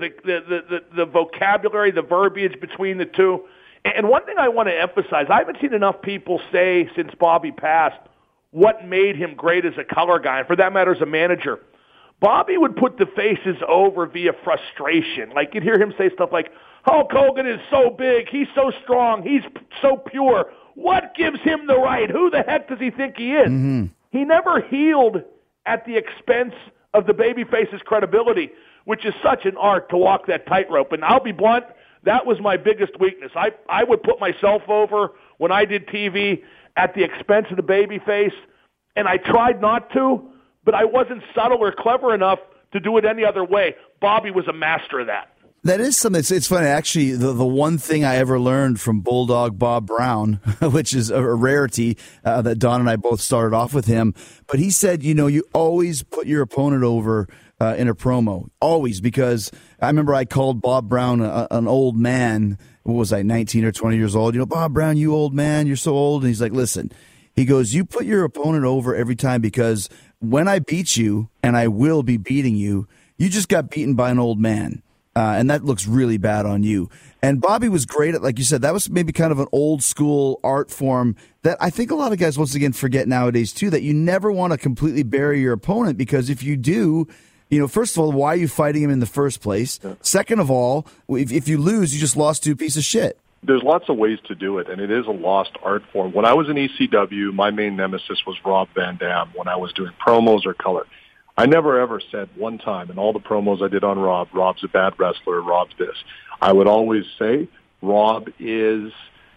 the vocabulary, the verbiage between the two. And one thing I want to emphasize, I haven't seen enough people say since Bobby passed what made him great as a color guy, and for that matter as a manager. Bobby would put the faces over via frustration. Like, you'd hear him say stuff like, Hulk Hogan is so big, he's so strong, he's so pure. What gives him the right? Who the heck does he think he is? Mm-hmm. He never healed at the expense of the babyface's credibility, which is such an art to walk that tightrope. And I'll be blunt, that was my biggest weakness. I would put myself over when I did TV at the expense of the babyface, and I tried not to, but I wasn't subtle or clever enough to do it any other way. Bobby was a master of that. That is something. It's funny, actually. The one thing I ever learned from Bulldog Bob Brown, which is a rarity, that Don and I both started off with him. But he said, you always put your opponent over in a promo, always, because I remember I called Bob Brown an old man. What was I, 19 or 20 years old? Bob Brown, you old man, you're so old. And he's like, listen, he goes, you put your opponent over every time, because when I beat you, and I will be beating you, you just got beaten by an old man. And that looks really bad on you. And Bobby was great at, like you said, that was maybe kind of an old school art form that I think a lot of guys, once again, forget nowadays too, that you never want to completely bury your opponent, because if you do, first of all, why are you fighting him in the first place? Yeah. Second of all, if you lose, you just lost to a piece of shit. There's lots of ways to do it, and it is a lost art form. When I was in ECW, my main nemesis was Rob Van Dam when I was doing promos or color. I never ever said one time in all the promos I did on Rob, Rob's a bad wrestler, Rob's this. I would always say, Rob is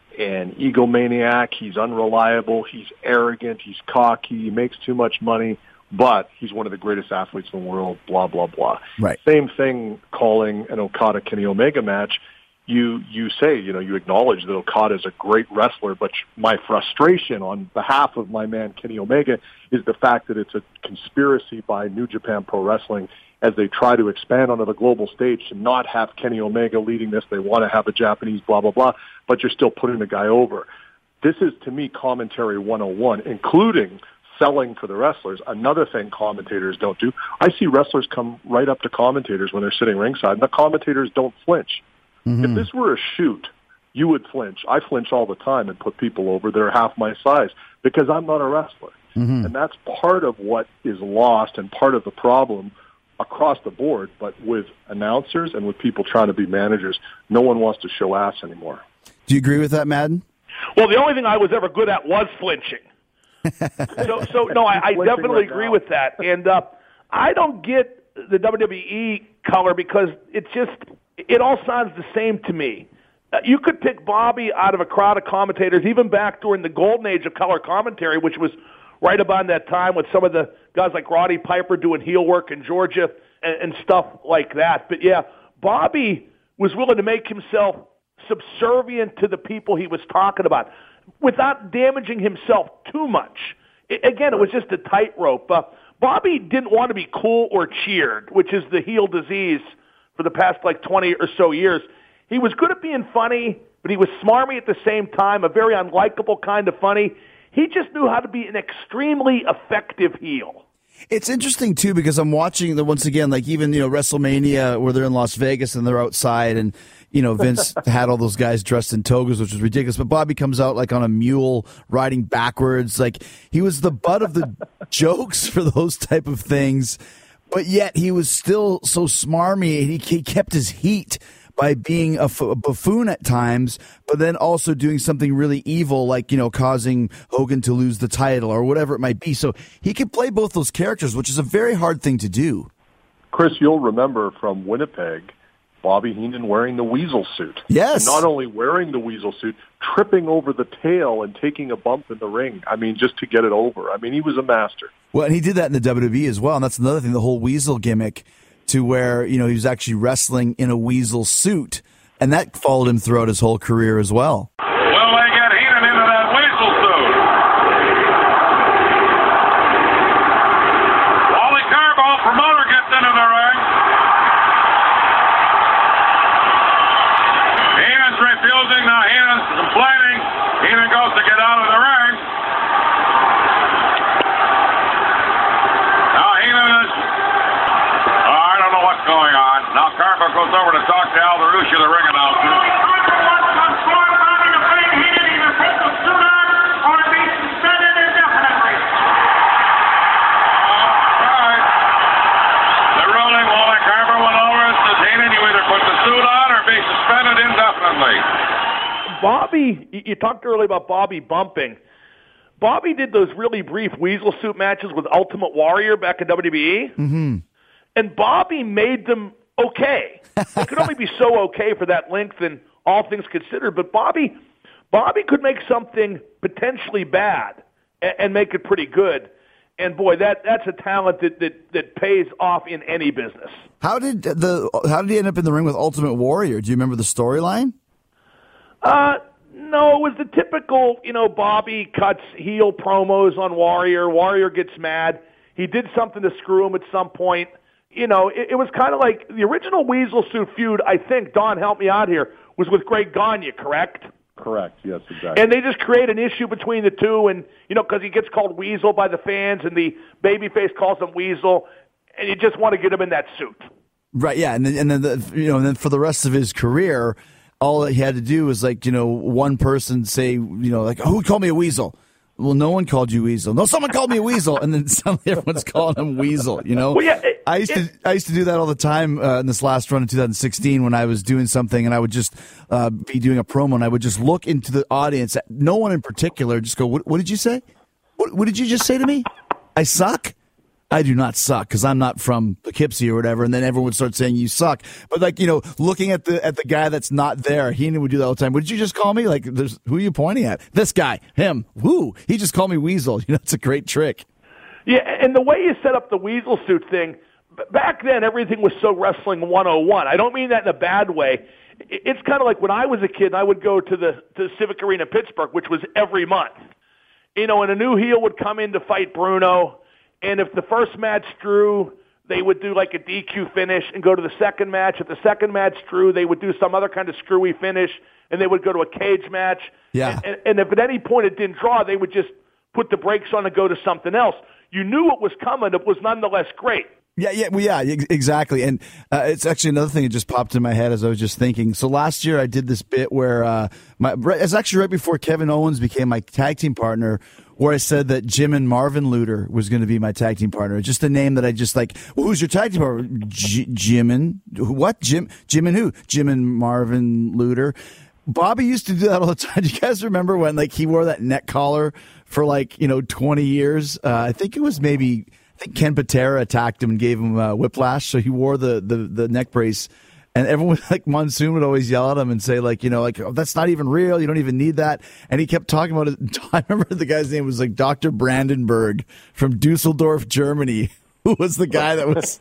an egomaniac, he's unreliable, he's arrogant, he's cocky, he makes too much money, but he's one of the greatest athletes in the world, blah, blah, blah. Right. Same thing calling an Okada-Kenny Omega match. You say, you acknowledge that Okada is a great wrestler, but my frustration on behalf of my man Kenny Omega is the fact that it's a conspiracy by New Japan Pro Wrestling as they try to expand onto the global stage to not have Kenny Omega leading this. They want to have a Japanese blah, blah, blah, but you're still putting the guy over. This is, to me, commentary 101, including selling for the wrestlers. Another thing commentators don't do. I see wrestlers come right up to commentators when they're sitting ringside, and the commentators don't flinch. Mm-hmm. If this were a shoot, you would flinch. I flinch all the time and put people over that are half my size because I'm not a wrestler. Mm-hmm. And that's part of what is lost and part of the problem across the board. But with announcers and with people trying to be managers, no one wants to show ass anymore. Do you agree with that, Madden? Well, the only thing I was ever good at was flinching. so no, I definitely agree with that. And I don't get the WWE color because it all sounds the same to me. You could pick Bobby out of a crowd of commentators, even back during the golden age of color commentary, which was right about that time with some of the guys like Roddy Piper doing heel work in Georgia and stuff like that. But yeah, Bobby was willing to make himself subservient to the people he was talking about without damaging himself too much. Again, it was just a tightrope. Bobby didn't want to be cool or cheered, which is the heel disease for the past 20 or so years. He was good at being funny, but he was smarmy at the same time, a very unlikable kind of funny. He just knew how to be an extremely effective heel. It's interesting, too, because I'm watching, once again, even, WrestleMania where they're in Las Vegas and they're outside and, Vince had all those guys dressed in togas, which was ridiculous. But Bobby comes out on a mule riding backwards. He was the butt of the jokes for those type of things. But yet he was still so smarmy. He kept his heat by being a buffoon at times, but then also doing something really evil, causing Hogan to lose the title or whatever it might be. So he could play both those characters, which is a very hard thing to do. Chris, you'll remember from Winnipeg, Bobby Heenan wearing the weasel suit. Yes. And not only wearing the weasel suit, tripping over the tail and taking a bump in the ring. Just to get it over. He was a master. Well, and he did that in the WWE as well, and that's another thing, the whole weasel gimmick. to where, he was actually wrestling in a weasel suit, and that followed him throughout his whole career as well. Will they get Heenan into that weasel suit? Wally Carbo, promoter, gets into the ring. Heenan's refusing. Now Heenan's complaining. Heenan goes to get out of the ring. Now Heenan is... I don't know what's going on. Now Carbo goes over to talk to Al DeRusha, the ring announcer. Bobby, you talked earlier about Bobby bumping. Bobby did those really brief weasel suit matches with Ultimate Warrior back in WWE, and Bobby made them okay. They could only be so okay for that length, and all things considered. But Bobby could make something potentially bad and make it pretty good. And boy, that's a talent that pays off in any business. How did he end up in the ring with Ultimate Warrior? Do you remember the storyline? No, it was the typical, Bobby cuts heel promos on Warrior. Warrior gets mad. He did something to screw him at some point. It was kind of like the original Weasel Suit feud, I think, Don, help me out here, was with Greg Gagne, correct? Correct, yes, exactly. And they just create an issue between the two, and, because he gets called Weasel by the fans, and the babyface calls him Weasel, and you just want to get him in that suit. Right, yeah, and then for the rest of his career, all he had to do was one person say, who called me a weasel? Well, no one called you Weasel. No, someone called me a weasel, and then suddenly everyone's calling him Weasel. Well, yeah, I used to do that all the time in this last run in 2016 when I was doing something, and I would just be doing a promo, and I would just look into the audience, no one in particular, just go, "What did you say? What did you just say to me? I suck." I do not suck because I'm not from Poughkeepsie or whatever, and then everyone would start saying you suck. But looking at the guy that's not there, Heenan would do that all the time. What did you just call me? Who are you pointing at? This guy, him. Who? He just called me Weasel. It's a great trick. Yeah, and the way you set up the Weasel Suit thing, back then everything was so Wrestling 101. I don't mean that in a bad way. It's kind of like when I was a kid, I would go to the Civic Arena Pittsburgh, which was every month. And a new heel would come in to fight Bruno. And if the first match drew, they would do like a DQ finish and go to the second match. If the second match drew, they would do some other kind of screwy finish, and they would go to a cage match. Yeah. And if at any point it didn't draw, they would just put the brakes on and go to something else. You knew it was coming. It was nonetheless great. Yeah, exactly. And it's actually another thing that just popped in my head as I was just thinking. So last year I did this bit where it's actually right before Kevin Owens became my tag team partner, where I said that Jim and Marvin Luter was going to be my tag team partner. Just a name that I just who's your tag team partner? Jim and what? Jim and who? Jim and Marvin Luter. Bobby used to do that all the time. Do you guys remember when he wore that neck collar for 20 years? I think it was maybe. I think Ken Patera attacked him and gave him whiplash, so he wore the neck brace. And everyone, Monsoon, would always yell at him and say, oh, that's not even real. You don't even need that. And he kept talking about it. I remember the guy's name was Dr. Brandenburg from Dusseldorf, Germany, who was the guy that was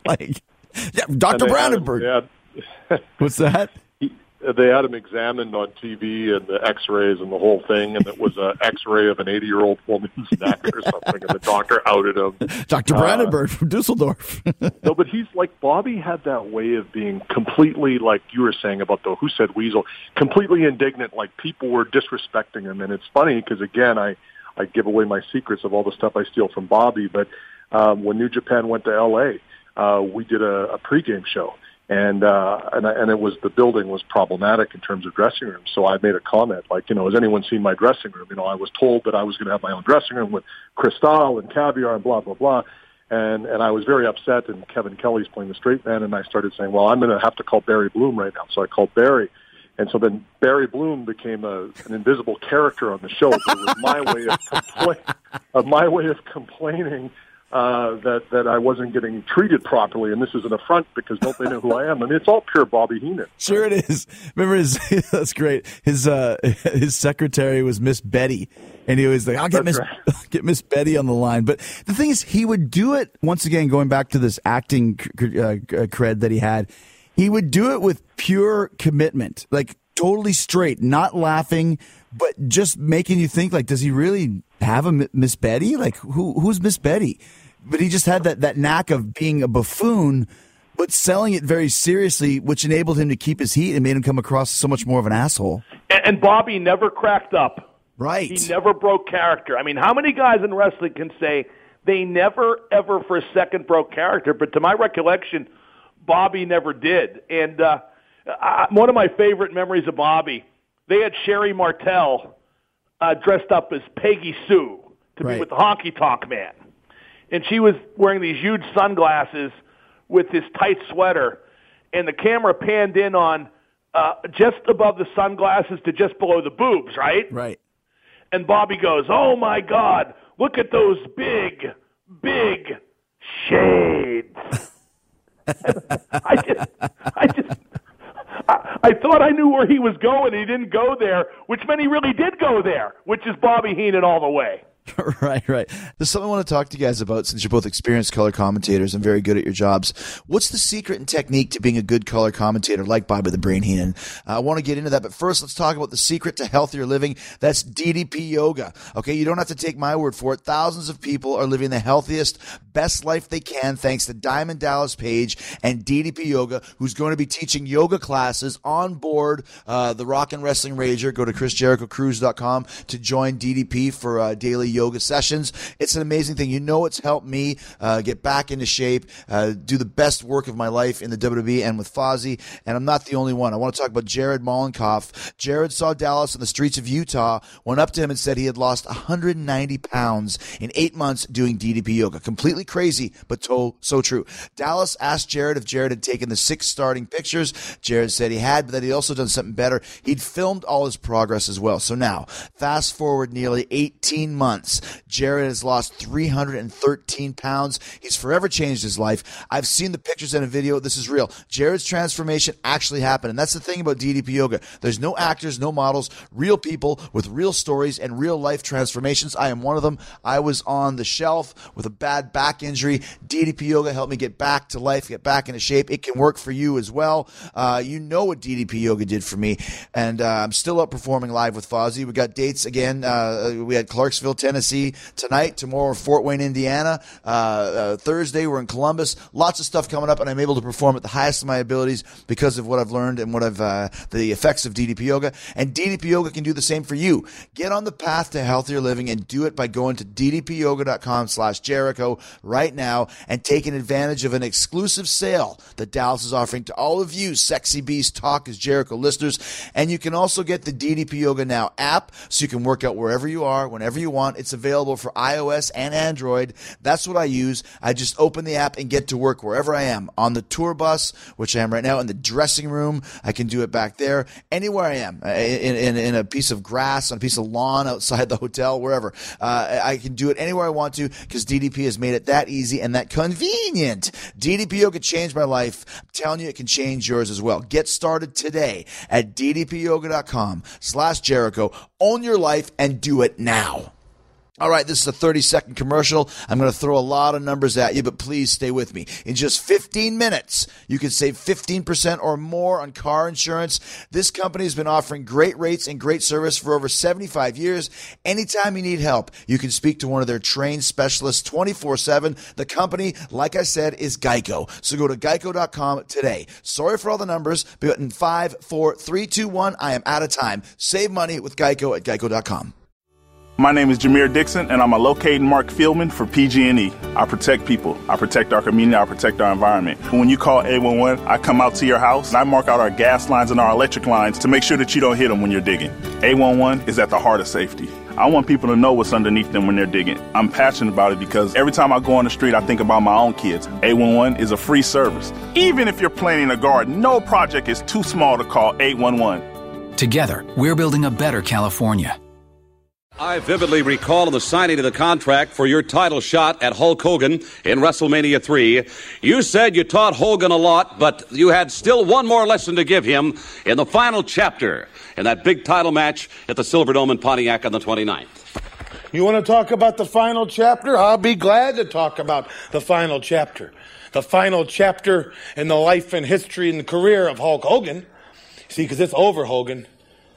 Dr. Brandenburg. What's that? They had him examined on TV and the X-rays and the whole thing, and it was an X-ray of an 80-year-old woman's neck or something, and the doctor outed him. Dr. Brandenburg from Dusseldorf. No, but he's Bobby had that way of being completely, like you were saying about the Who Said Weasel, completely indignant, like people were disrespecting him. And it's funny because, again, I give away my secrets of all the stuff I steal from Bobby, but when New Japan went to L.A., we did a pregame show. And it was, the building was problematic in terms of dressing rooms. So I made a comment has anyone seen my dressing room? I was told that I was going to have my own dressing room with crystal and caviar and blah, blah, blah. And I was very upset, and Kevin Kelly's playing the straight man, and I started saying, well, I'm going to have to call Barry Bloom right now. So I called Barry. And so then Barry Bloom became an invisible character on the show. But it was my way of complaining that I wasn't getting treated properly, and this is an affront because don't they know who I am? I mean, it's all pure Bobby Heenan. Sure it is. Remember that's great. His secretary was Miss Betty, and he was like, I'll get get Miss Betty on the line. But the thing is, he would do it, once again, going back to this acting cred that he had, he would do it with pure commitment, like totally straight, not laughing, but just making you think, like, does he really have a Miss Betty? Like, who's Miss Betty? But he just had that knack of being a buffoon, but selling it very seriously, which enabled him to keep his heat and made him come across so much more of an asshole. And Bobby never cracked up. Right. He never broke character. I mean, how many guys in wrestling can say they never, ever for a second broke character? But to my recollection, Bobby never did. And one of my favorite memories of Bobby, they had Sherry Martel dressed up as Peggy Sue to be with the Honky Tonk Man. And she was wearing these huge sunglasses with this tight sweater, and the camera panned in on just above the sunglasses to just below the boobs, right? Right. And Bobby goes, "Oh, my God, look at those big, big shades." I thought I knew where he was going, and he didn't go there, which meant he really did go there, which is Bobby Heenan all the way. Right. There's something I want to talk to you guys about since you're both experienced color commentators and very good at your jobs. What's the secret and technique to being a good color commentator like Bobby the Brain Heenan? I want to get into that, but first let's talk about the secret to healthier living. That's DDP Yoga. Okay, you don't have to take my word for it. Thousands of people are living the healthiest, best life they can thanks to Diamond Dallas Page and DDP Yoga, who's going to be teaching yoga classes on board the Rock and Wrestling Rager. Go to ChrisJerichoCruise.com to join DDP for daily yoga sessions. It's an amazing thing. You know, it's helped me get back into shape, do the best work of my life in the WWE and with Fozzy, and I'm not the only one. I want to talk about Jared Mollenkoff. Jared saw Dallas on the streets of Utah, went up to him and said he had lost 190 pounds in 8 months doing DDP Yoga. Completely crazy, but so true. Dallas asked Jared if Jared had taken the 6 starting pictures. Jared said he had, but that he'd also done something better. He'd filmed all his progress as well. So now, fast forward nearly 18 months. Jared has lost 313 pounds. He's forever changed his life. I've seen the pictures and a video. This is real. Jared's transformation actually happened. And that's the thing about DDP Yoga. There's no actors, no models, real people with real stories and real life transformations. I am one of them. I was on the shelf with a bad back injury. DDP Yoga helped me get back to life, get back into shape. It can work for you as well. You know what DDP Yoga did for me. And I'm still up performing live with Fozzy. We got dates again. We had Clarksville, Tennessee tonight. Tomorrow, Fort Wayne, Indiana. Thursday, we're in Columbus. Lots of stuff coming up, and I'm able to perform at the highest of my abilities because of what I've learned and what the effects of DDP Yoga. And DDP Yoga can do the same for you. Get on the path to healthier living and do it by going to ddpyoga.com/Jericho right now and taking advantage of an exclusive sale that Dallas is offering to all of you Sexy Beast Talk is Jericho listeners. And you can also get the DDP Yoga Now app so you can work out wherever you are, whenever you want. It's available for iOS and Android. That's what I use. I just open the app and get to work wherever I am. On the tour bus, which I am right now, in the dressing room, I can do it back there. Anywhere I am, in a piece of grass, on a piece of lawn outside the hotel, wherever. I can do it anywhere I want to because DDP has made it that easy and that convenient. DDP Yoga changed my life. I'm telling you, it can change yours as well. Get started today at ddpyoga.com/Jericho. Own your life and do it now. All right, this is a 30-second commercial. I'm going to throw a lot of numbers at you, but please stay with me. In just 15 minutes, you can save 15% or more on car insurance. This company has been offering great rates and great service for over 75 years. Anytime you need help, you can speak to one of their trained specialists 24/7. The company, like I said, is Geico. So go to geico.com today. Sorry for all the numbers, but in 5, 4, 3, 2, 1, I am out of time. Save money with Geico at geico.com. My name is Jameer Dixon, and I'm a locating Mark Fieldman for PG&E. I protect people. I protect our community. I protect our environment. When you call 811, I come out to your house, and I mark out our gas lines and our electric lines to make sure that you don't hit them when you're digging. 811 is at the heart of safety. I want people to know what's underneath them when they're digging. I'm passionate about it because every time I go on the street, I think about my own kids. 811 is a free service. Even if you're planting a garden, no project is too small to call 811. Together, we're building a better California. I vividly recall in the signing of the contract for your title shot at Hulk Hogan in WrestleMania 3, you said you taught Hogan a lot, but you had still one more lesson to give him in the final chapter in that big title match at the Silverdome in Pontiac on the 29th. You want to talk about the final chapter? I'll be glad to talk about the final chapter. The final chapter in the life and history and the career of Hulk Hogan. See, because it's over, Hogan.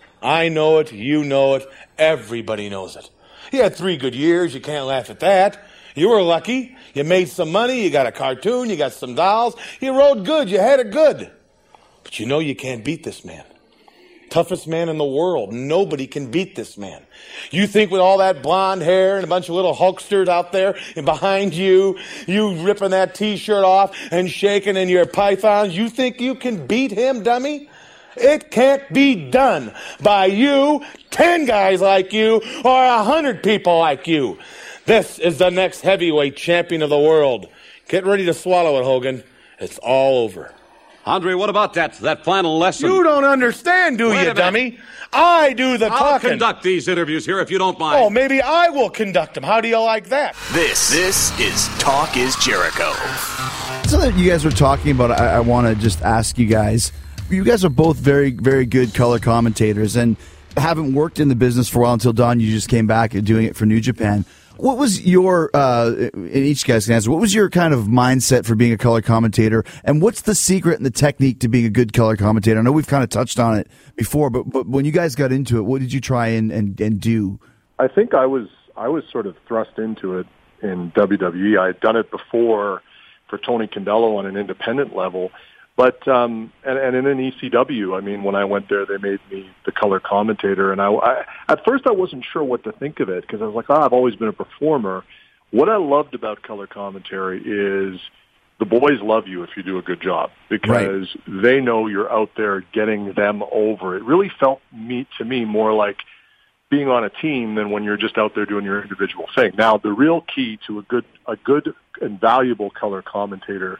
I know it, you know it, everybody knows it. You had 3 good years, you can't laugh at that. You were lucky, you made some money, you got a cartoon, you got some dolls, you rode good, you had it good. But you know you can't beat this man. Toughest man in the world, nobody can beat this man. You think with all that blonde hair and a bunch of little Hulksters out there and behind you, you ripping that t-shirt off and shaking in your pythons, you think you can beat him, dummy? It can't be done by you, 10 guys like you, or 100 people like you. This is the next heavyweight champion of the world. Get ready to swallow it, Hogan. It's all over. Andre, what about that final lesson? You don't understand, do you, dummy? I do the I'll talking. conduct these interviews here if you don't mind. Oh, maybe I will conduct them. How do you like that? This is Talk is Jericho. Something that you guys were talking about, I want to just ask you guys. You guys are both very, very good color commentators and haven't worked in the business for a while until, Don, you just came back and doing it for New Japan. What was your, and each guys can answer, what was your kind of mindset for being a color commentator? And what's the secret and the technique to being a good color commentator? I know we've kind of touched on it before, but when you guys got into it, what did you try and do? I think I was sort of thrust into it in WWE. I had done it before for Tony Condello on an independent level. But and in an ECW, I mean, when I went there, they made me the color commentator, and I at first I wasn't sure what to think of it because I was like, I've always been a performer. What I loved about color commentary is the boys love you if you do a good job because they know you're out there getting them over. It really felt to me more like being on a team than when you're just out there doing your individual thing. Now, the real key to a good and valuable color commentator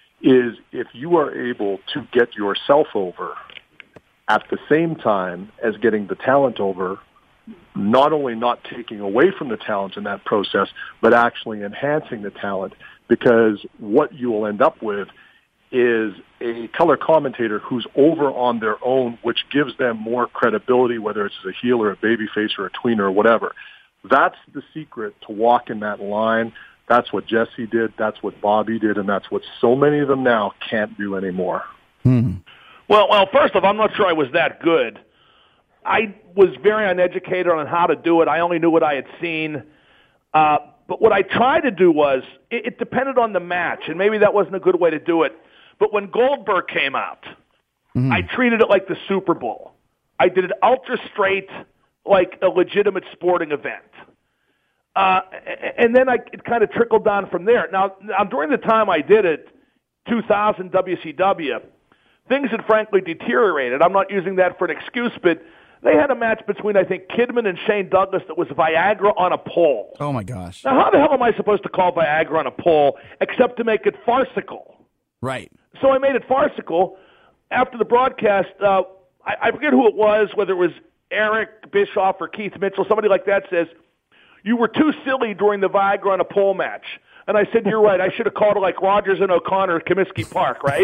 is if you are able to get yourself over at the same time as getting the talent over, not only not taking away from the talent in that process, but actually enhancing the talent, because what you will end up with is a color commentator who's over on their own, which gives them more credibility, whether it's as a heel or a babyface or a tweener or whatever. That's the secret to walking that line. That's what Jesse did, that's what Bobby did, and that's what so many of them now can't do anymore. Well, first off, I'm not sure I was that good. I was very uneducated on how to do it. I only knew what I had seen. But what I tried to do was, it depended on the match, and maybe that wasn't a good way to do it. But when Goldberg came out, I treated it like the Super Bowl. I did it ultra straight, like a legitimate sporting event. And then it kind of trickled down from there. Now, during the time I did it, 2000 WCW, things had frankly deteriorated. I'm not using that for an excuse, but they had a match between, I think, Kidman and Shane Douglas that was Viagra on a pole. Oh, my gosh. Now, how the hell am I supposed to call Viagra on a pole except to make it farcical? Right. So I made it farcical. After the broadcast, I forget who it was, whether it was Eric Bischoff or Keith Mitchell, somebody like that says, "You were too silly during the Viagra on a pole match." And I said, "You're right. I should have called it like Rogers and O'Connor at Comiskey Park, right?"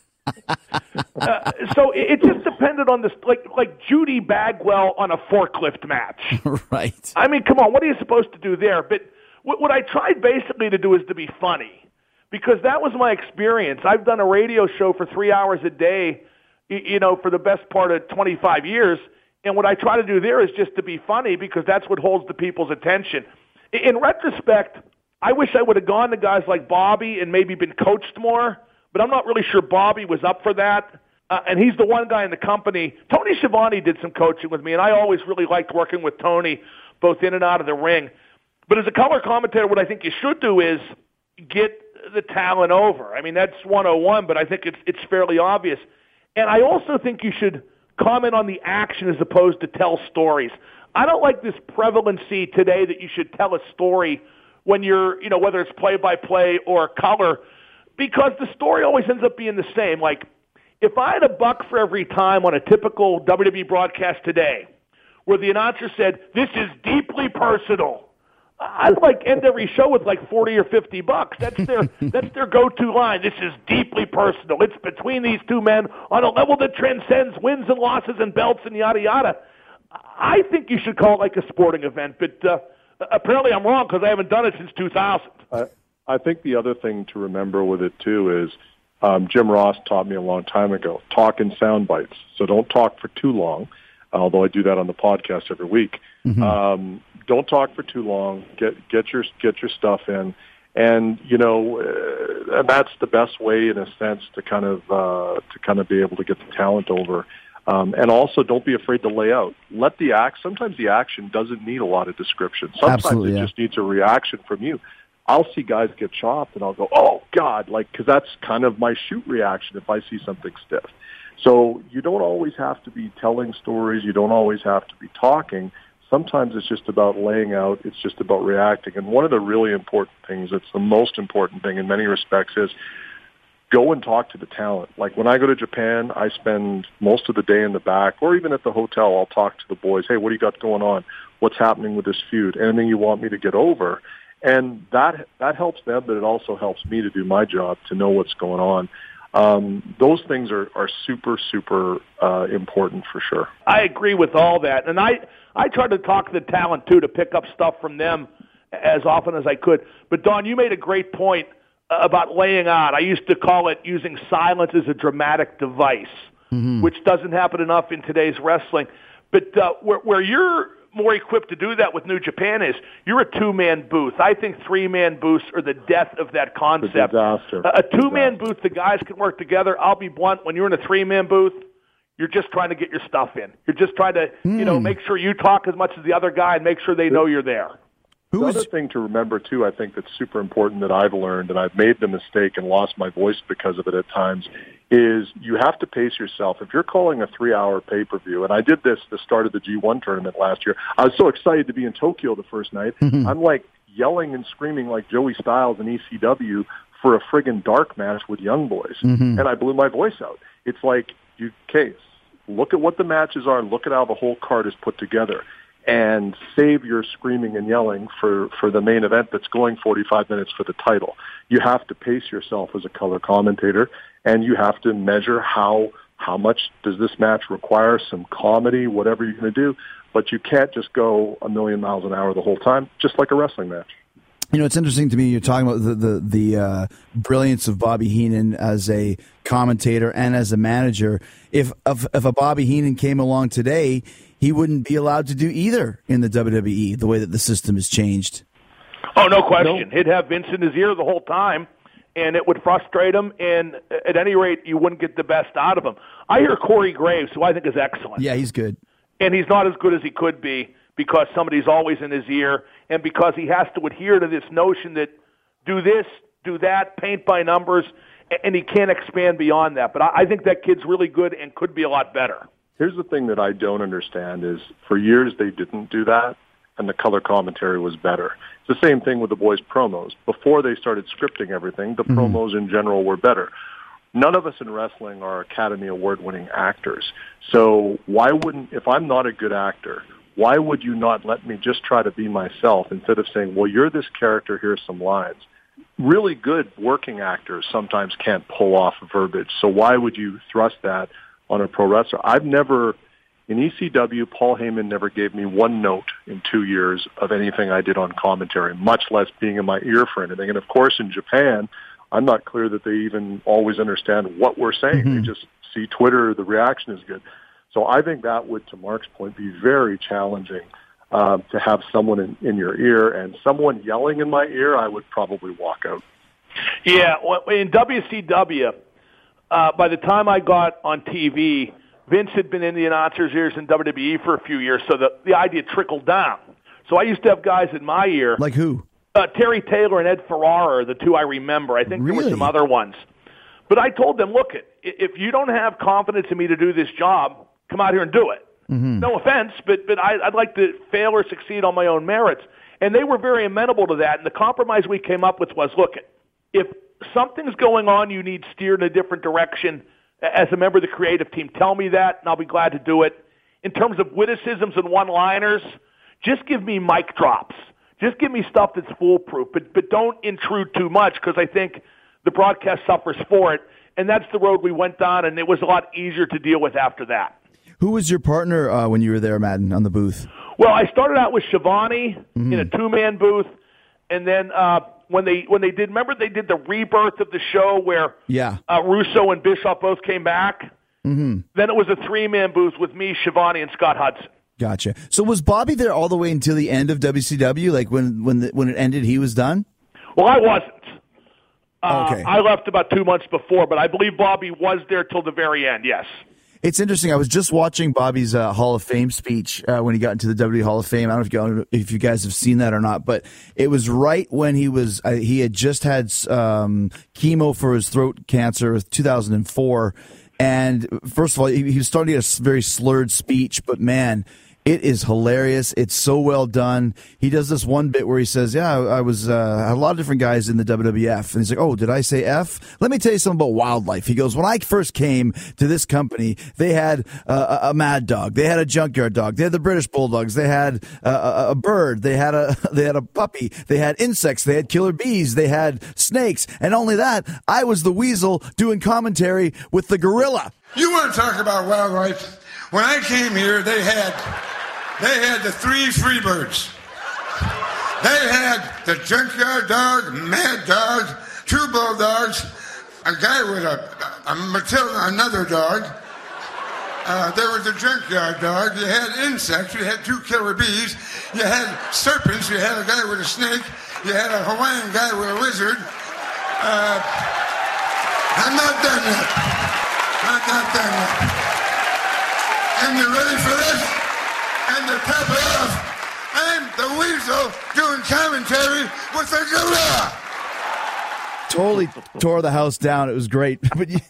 So it just depended on this, like Judy Bagwell on a forklift match. Right. I mean, come on, what are you supposed to do there? But what I tried basically to do is to be funny, because that was my experience. I've done a radio show for 3 hours a day, for the best part of 25 years. And what I try to do there is just to be funny, because that's what holds the people's attention. In retrospect, I wish I would have gone to guys like Bobby and maybe been coached more, but I'm not really sure Bobby was up for that. And he's the one guy in the company. Tony Schiavone did some coaching with me, and I always really liked working with Tony, both in and out of the ring. But as a color commentator, what I think you should do is get the talent over. I mean, that's 101, but I think it's fairly obvious. And I also think you should comment on the action as opposed to tell stories. I don't like this prevalency today that you should tell a story when you're, whether it's play-by-play or color, because the story always ends up being the same. Like, if I had $1 for every time on a typical WWE broadcast today where the announcer said, "This is deeply personal." I'd like end every show with like $40 or $50. That's their go-to line. This is deeply personal. It's between these two men on a level that transcends wins and losses and belts and yada yada. I think you should call it like a sporting event, but apparently I'm wrong because I haven't done it since 2000. I think the other thing to remember with it too is Jim Ross taught me a long time ago: talk in sound bites. So don't talk for too long. Although I do that on the podcast every week. Mm-hmm. Don't talk for too long. Get your stuff in, and and that's the best way, in a sense, to kind of be able to get the talent over. And also, don't be afraid to lay out. Sometimes the action doesn't need a lot of description. Sometimes it just needs a reaction from you. I'll see guys get chopped, and I'll go, "Oh God!" Because that's kind of my shoot reaction if I see something stiff. So you don't always have to be telling stories. You don't always have to be talking. Sometimes it's just about laying out. It's just about reacting. And one of the really important things, it's the most important thing in many respects, is go and talk to the talent. Like when I go to Japan, I spend most of the day in the back, or even at the hotel, I'll talk to the boys. Hey, what do you got going on? What's happening with this feud? Anything you want me to get over? And that helps them, but it also helps me to do my job, to know what's going on. Those things are super, super important for sure. I agree with all that. And I try to talk to the talent, too, to pick up stuff from them as often as I could. But, Don, you made a great point about laying out. I used to call it using silence as a dramatic device, which doesn't happen enough in today's wrestling. But where you're more equipped to do that with New Japan is you're a two-man booth. I think three-man booths are the death of that concept. A two-man booth, the guys can work together. I'll be blunt, when you're in a three-man booth, you're just trying to get your stuff in. You're just trying to, make sure you talk as much as the other guy and make sure they know you're there. The other thing to remember, too, I think that's super important that I've learned, and I've made the mistake and lost my voice because of it at times, is you have to pace yourself. If you're calling a 3-hour pay-per-view, and I did this the start of the G1 tournament last year, I was so excited to be in Tokyo the first night. I'm like yelling and screaming like Joey Styles in ECW for a friggin' dark match with Young Boys, and I blew my voice out. It's like, look at what the matches are, look at how the whole card is put together, and save your screaming and yelling for the main event that's going 45 minutes for the title. You have to pace yourself as a color commentator, and you have to measure how much does this match require, some comedy, whatever you're going to do, but you can't just go a million miles an hour the whole time, just like a wrestling match. It's interesting to me, you're talking about the brilliance of Bobby Heenan as a commentator and as a manager. If a Bobby Heenan came along today, he wouldn't be allowed to do either in the WWE, the way that the system has changed. Oh, no question. He'd have Vince in his ear the whole time, and it would frustrate him, and at any rate, you wouldn't get the best out of him. I hear Corey Graves, who I think is excellent. Yeah, he's good. And he's not as good as he could be because somebody's always in his ear, and because he has to adhere to this notion that do this, do that, paint by numbers, and he can't expand beyond that. But I think that kid's really good and could be a lot better. Here's the thing that I don't understand is for years they didn't do that, and the color commentary was better. It's the same thing with the boys' promos. Before they started scripting everything, the promos in general were better. None of us in wrestling are Academy Award-winning actors. So why wouldn't, if I'm not a good actor, why would you not let me just try to be myself instead of saying, well, you're this character, here's some lines. Really good working actors sometimes can't pull off verbiage. So why would you thrust that on a pro wrestler? I've never, in ECW, Paul Heyman never gave me one note in 2 years of anything I did on commentary, much less being in my ear for anything. And of course, in Japan, I'm not clear that they even always understand what we're saying. They just see Twitter, the reaction is good. So I think that would, to Mark's point, be very challenging to have someone in your ear, and someone yelling in my ear, I would probably walk out. Yeah, well, in WCW, by the time I got on TV, Vince had been in the announcers' ears in WWE for a few years, so the idea trickled down. So I used to have guys in my ear. Like who? Terry Taylor and Ed Ferrara are the two I remember. I think there were some other ones. But I told them, look, if you don't have confidence in me to do this job, come out here and do it. No offense, but I'd like to fail or succeed on my own merits. And they were very amenable to that. And the compromise we came up with was, look, if something's going on, you need steered in a different direction as a member of the creative team, tell me that, and I'll be glad to do it. in terms of witticisms and one-liners, just give me mic drops. Just give me stuff that's foolproof, but don't intrude too much because I think the broadcast suffers for it, and that's the road we went down, and it was a lot easier to deal with after that. Who was your partner when you were there, Madden, on the booth? Well, I started out with Shivani in a two-man booth, and then when they did, remember they did the rebirth of the show where Russo and Bischoff both came back? Mm-hmm. Then it was a three-man booth with me, Shivani, and Scott Hudson. Gotcha. So was Bobby there all the way until the end of WCW? Like when it ended, he was done? Well, I wasn't. Okay. I left about 2 months before, but I believe Bobby was there till the very end, yes. It's interesting. I was just watching Bobby's Hall of Fame speech when he got into the WWE Hall of Fame. I don't know if you guys have seen that or not, but it was right when he had just had chemo for his throat cancer, 2004. And first of all, he was starting to get a very slurred speech, but man, it is hilarious. It's so well done. He does this one bit where he says, I was had a lot of different guys in the WWF. And he's like, oh, did I say F? Let me tell you something about wildlife. He goes, when I first came to this company, they had a mad dog. They had a junkyard dog. They had the British Bulldogs. They had a bird. They had a puppy. They had insects. They had killer bees. They had snakes. And only that, I was the weasel doing commentary with the gorilla. You want to talk about wildlife? When I came here, they had the 3 Freebirds. They had the junkyard dog, mad dog, 2 bulldogs, a guy with a Matilda, another dog. There was a junkyard dog. You had insects. You had 2 killer bees. You had serpents. You had a guy with a snake. You had a Hawaiian guy with a lizard. I'm not done yet. I'm not done yet. And you ready for this? And to top it off, I'm the weasel doing commentary with the gorilla. Totally tore the house down. It was great.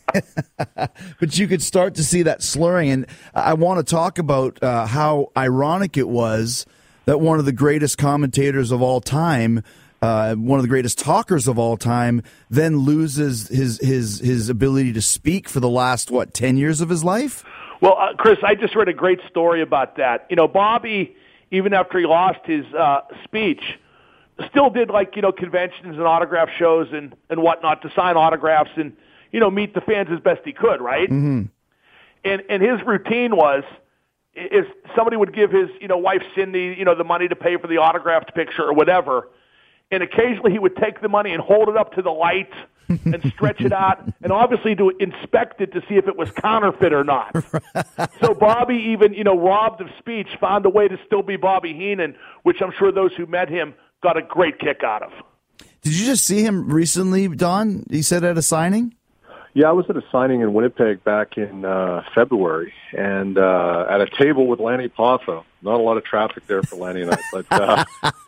But you could start to see that slurring. And I want to talk about how ironic it was that one of the greatest commentators of all time, one of the greatest talkers of all time, then loses his ability to speak for the last, 10 years of his life? Well, Chris, I just read a great story about that. You know, Bobby, even after he lost his speech, still did conventions and autograph shows and whatnot to sign autographs and, meet the fans as best he could, right? Mm-hmm. And his routine was if somebody would give his, wife Cindy, the money to pay for the autographed picture or whatever, and occasionally he would take the money and hold it up to the light and stretch it out, and obviously to inspect it to see if it was counterfeit or not. So Bobby, even robbed of speech, found a way to still be Bobby Heenan, which I'm sure those who met him got a great kick out of. Did you just see him recently, Don? He said at a signing? Yeah, I was at a signing in Winnipeg back in February, and at a table with Lanny Poffo. Not a lot of traffic there for Lanny and I,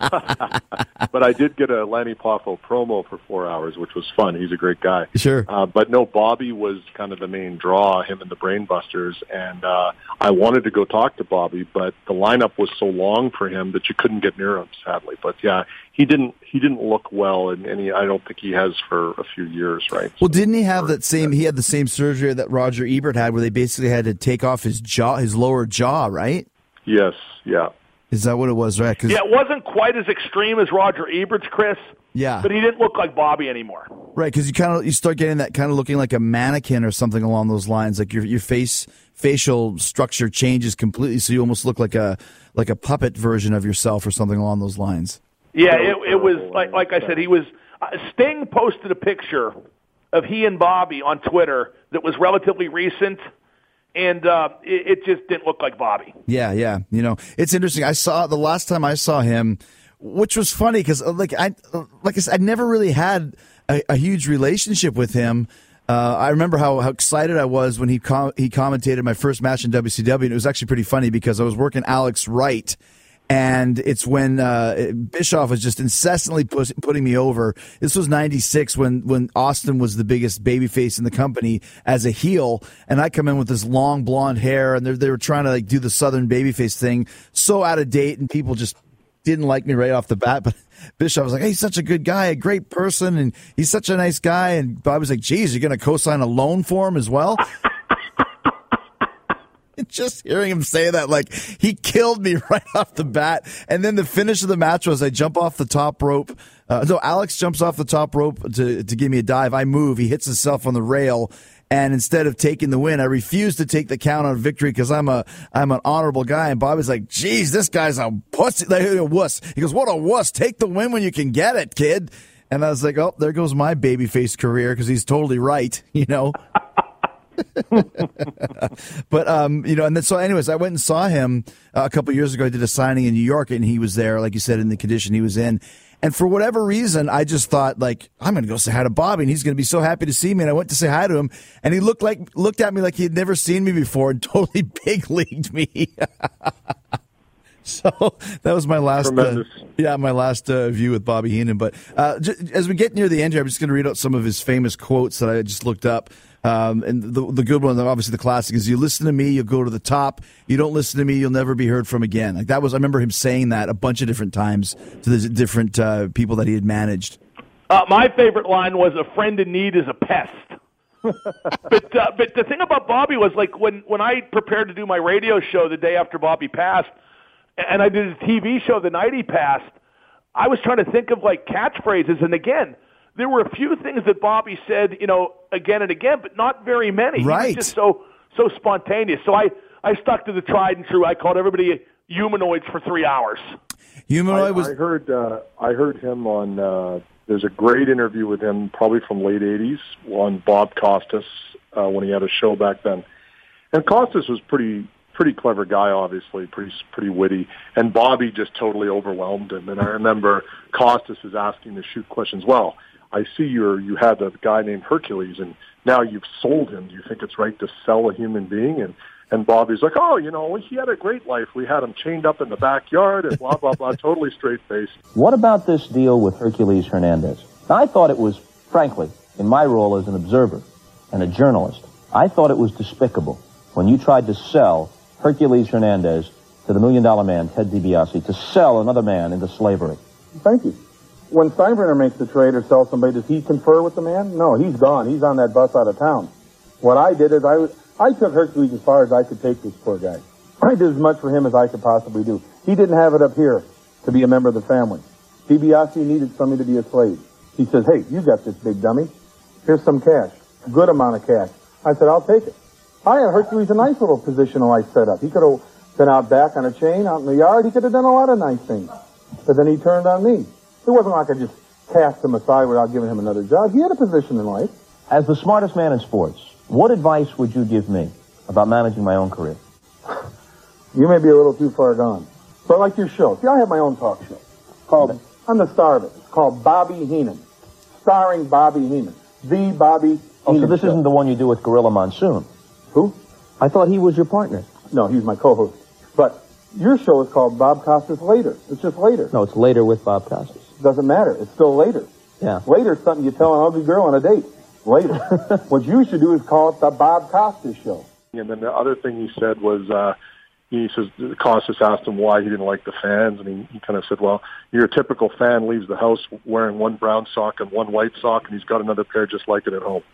but I did get a Lanny Poffo promo for 4 hours, which was fun. He's a great guy. Sure. But no, Bobby was kind of the main draw, him and the Brainbusters, and I wanted to go talk to Bobby, but the lineup was so long for him that you couldn't get near him, sadly. But yeah, he didn't look well, and I don't think he has for a few years, right? Well, didn't he have he had the same surgery that Roger Ebert had, where they basically had to take off his lower jaw, right? Yes, yeah. Is that what it was, right? Yeah, it wasn't quite as extreme as Roger Ebert's, Chris. Yeah. But he didn't look like Bobby anymore. Right, because you start getting that kind of looking like a mannequin or something along those lines. Like your facial structure changes completely, so you almost look like a puppet version of yourself or something along those lines. Yeah, it was like I said, he was. Sting posted a picture of he and Bobby on Twitter that was relatively recent. And it just didn't look like Bobby. Yeah. It's interesting. I saw the last time I saw him, which was funny because I said, I never really had a huge relationship with him. I remember how excited I was when he commentated my first match in WCW, and it was actually pretty funny because I was working Alex Wright. And it's when Bischoff was just incessantly putting me over. This was 96 when Austin was the biggest babyface in the company as a heel. And I come in with this long blonde hair, and they were trying to do the Southern babyface thing. So out of date, and people just didn't like me right off the bat. But Bischoff was like, hey, he's such a good guy, a great person, and he's such a nice guy. And Bob was like, geez, you're going to co-sign a loan for him as well? Just hearing him say that, like, he killed me right off the bat. And then the finish of the match was I jump off the top rope. Alex jumps off the top rope to give me a dive. I move. He hits himself on the rail. And instead of taking the win, I refuse to take the count on victory because I'm an honorable guy. And Bobby's like, geez, this guy's a pussy, like a wuss. He goes, what a wuss. Take the win when you can get it, kid. And I was like, oh, there goes my babyface career because he's totally right, you know. But, you know, and then so anyways, I went and saw him a couple of years ago. I did a signing in New York, and he was there, like you said, in the condition he was in. And for whatever reason, I just thought, like, I'm going to go say hi to Bobby, and he's going to be so happy to see me. And I went to say hi to him, and he looked at me like he had never seen me before and totally big-leagued me. So that was my last, my last view with Bobby Heenan. But as we get near the end here, I'm just going to read out some of his famous quotes that I just looked up. And the good one, obviously the classic, is you listen to me, you'll go to the top. You don't listen to me, you'll never be heard from again. Like that was, I remember him saying that a bunch of different times to the different people that he had managed. My favorite line was, "A friend in need is a pest." but the thing about Bobby was, like, when I prepared to do my radio show the day after Bobby passed, and I did a TV show the night he passed, I was trying to think of, like, catchphrases. And again, there were a few things that Bobby said, you know, again and again, but not very many. Right. He was just so spontaneous. So I stuck to the tried and true. I called everybody humanoids for 3 hours. Humanoid was. I heard him on. There's a great interview with him, probably from late '80s, on Bob Costas when he had a show back then. And Costas was pretty clever guy, obviously, pretty witty. And Bobby just totally overwhelmed him. And I remember Costas is asking to shoot questions. Well, I see you had a guy named Hercules, and now you've sold him. Do you think it's right to sell a human being? And Bobby's like, oh, you know, he had a great life. We had him chained up in the backyard and blah, blah, blah, totally straight-faced. What about this deal with Hercules Hernandez? Now, I thought it was, frankly, in my role as an observer and a journalist, I thought it was despicable when you tried to sell Hercules Hernandez to the $1 Million Man, Ted DiBiase, to sell another man into slavery. Thank you. When Steinbrenner makes the trade or sells somebody, does he confer with the man? No, he's gone. He's on that bus out of town. What I did is I took Hercules as far as I could take this poor guy. I did as much for him as I could possibly do. He didn't have it up here to be a member of the family. DiBiase needed somebody to be a slave. He says, hey, you got this big dummy. Here's some cash, a good amount of cash. I said, I'll take it. I had Hercules a nice little positional life set up. He could have been out back on a chain, out in the yard. He could have done a lot of nice things. But then he turned on me. It wasn't like I just cast him aside without giving him another job. He had a position in life. As the smartest man in sports, what advice would you give me about managing my own career? You may be a little too far gone. But like your show. See, I have my own talk show. I'm the star of it. It's called Bobby Heenan. Starring Bobby Heenan. The Bobby Heenan. So this isn't the one you do with Gorilla Monsoon? Who? I thought he was your partner. No, he's my co-host. But your show is called Bob Costas Later. It's just later. No, it's Later with Bob Costas. Doesn't matter. It's still later. Yeah. Later is something you tell an ugly girl on a date. Later. What you should do is call it the Bob Costas Show. And then the other thing he said was, he says, Costas asked him why he didn't like the fans, and he kind of said, well, your typical fan leaves the house wearing one brown sock and one white sock, and he's got another pair just like it at home.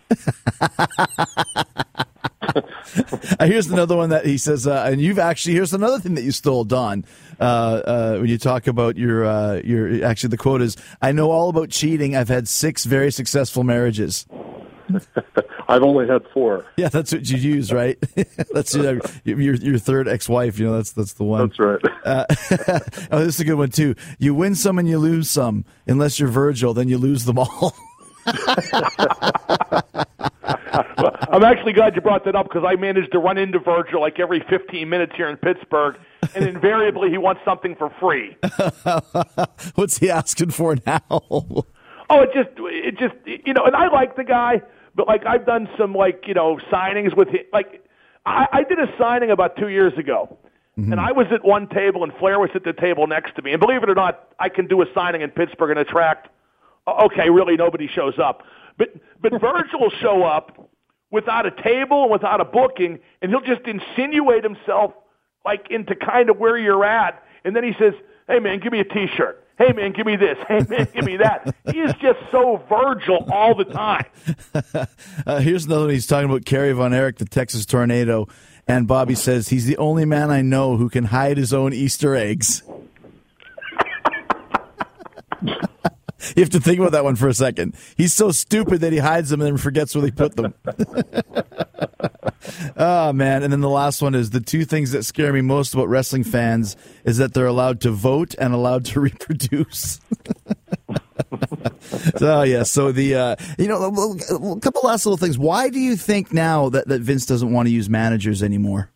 Here's another one that he says, and here's another thing that you stole, Don, when you talk about your actually the quote is, I know all about cheating. I've had 6 very successful marriages. I've only had 4. Yeah, that's what you use, right? That's your third ex-wife. You know, that's the one. That's right. Oh, this is a good one too. You win some and you lose some. Unless you're Virgil, then you lose them all. I'm actually glad you brought that up because I managed to run into Virgil like every 15 minutes here in Pittsburgh, and invariably he wants something for free. What's he asking for now? Oh, it just, you know, and I like the guy, but like I've done some like, you know, signings with him. Like I did a signing about 2 years ago, and I was at one table and Flair was at the table next to me. And believe it or not, I can do a signing in Pittsburgh and attract, okay, really nobody shows up. But Virgil will show up without a table and without a booking, and he'll just insinuate himself like into kind of where you're at. And then he says, hey, man, give me a T-shirt. Hey, man, give me this. Hey, man, give me that. He is just so Virgil all the time. Here's another one. He's talking about Kerry Von Erich, the Texas Tornado. And Bobby says he's the only man I know who can hide his own Easter eggs. You have to think about that one for a second. He's so stupid that he hides them and then forgets where he put them. Oh, man. And then the last one is the two things that scare me most about wrestling fans is that they're allowed to vote and allowed to reproduce. So, yeah. So, a couple last little things. Why do you think now that Vince doesn't want to use managers anymore?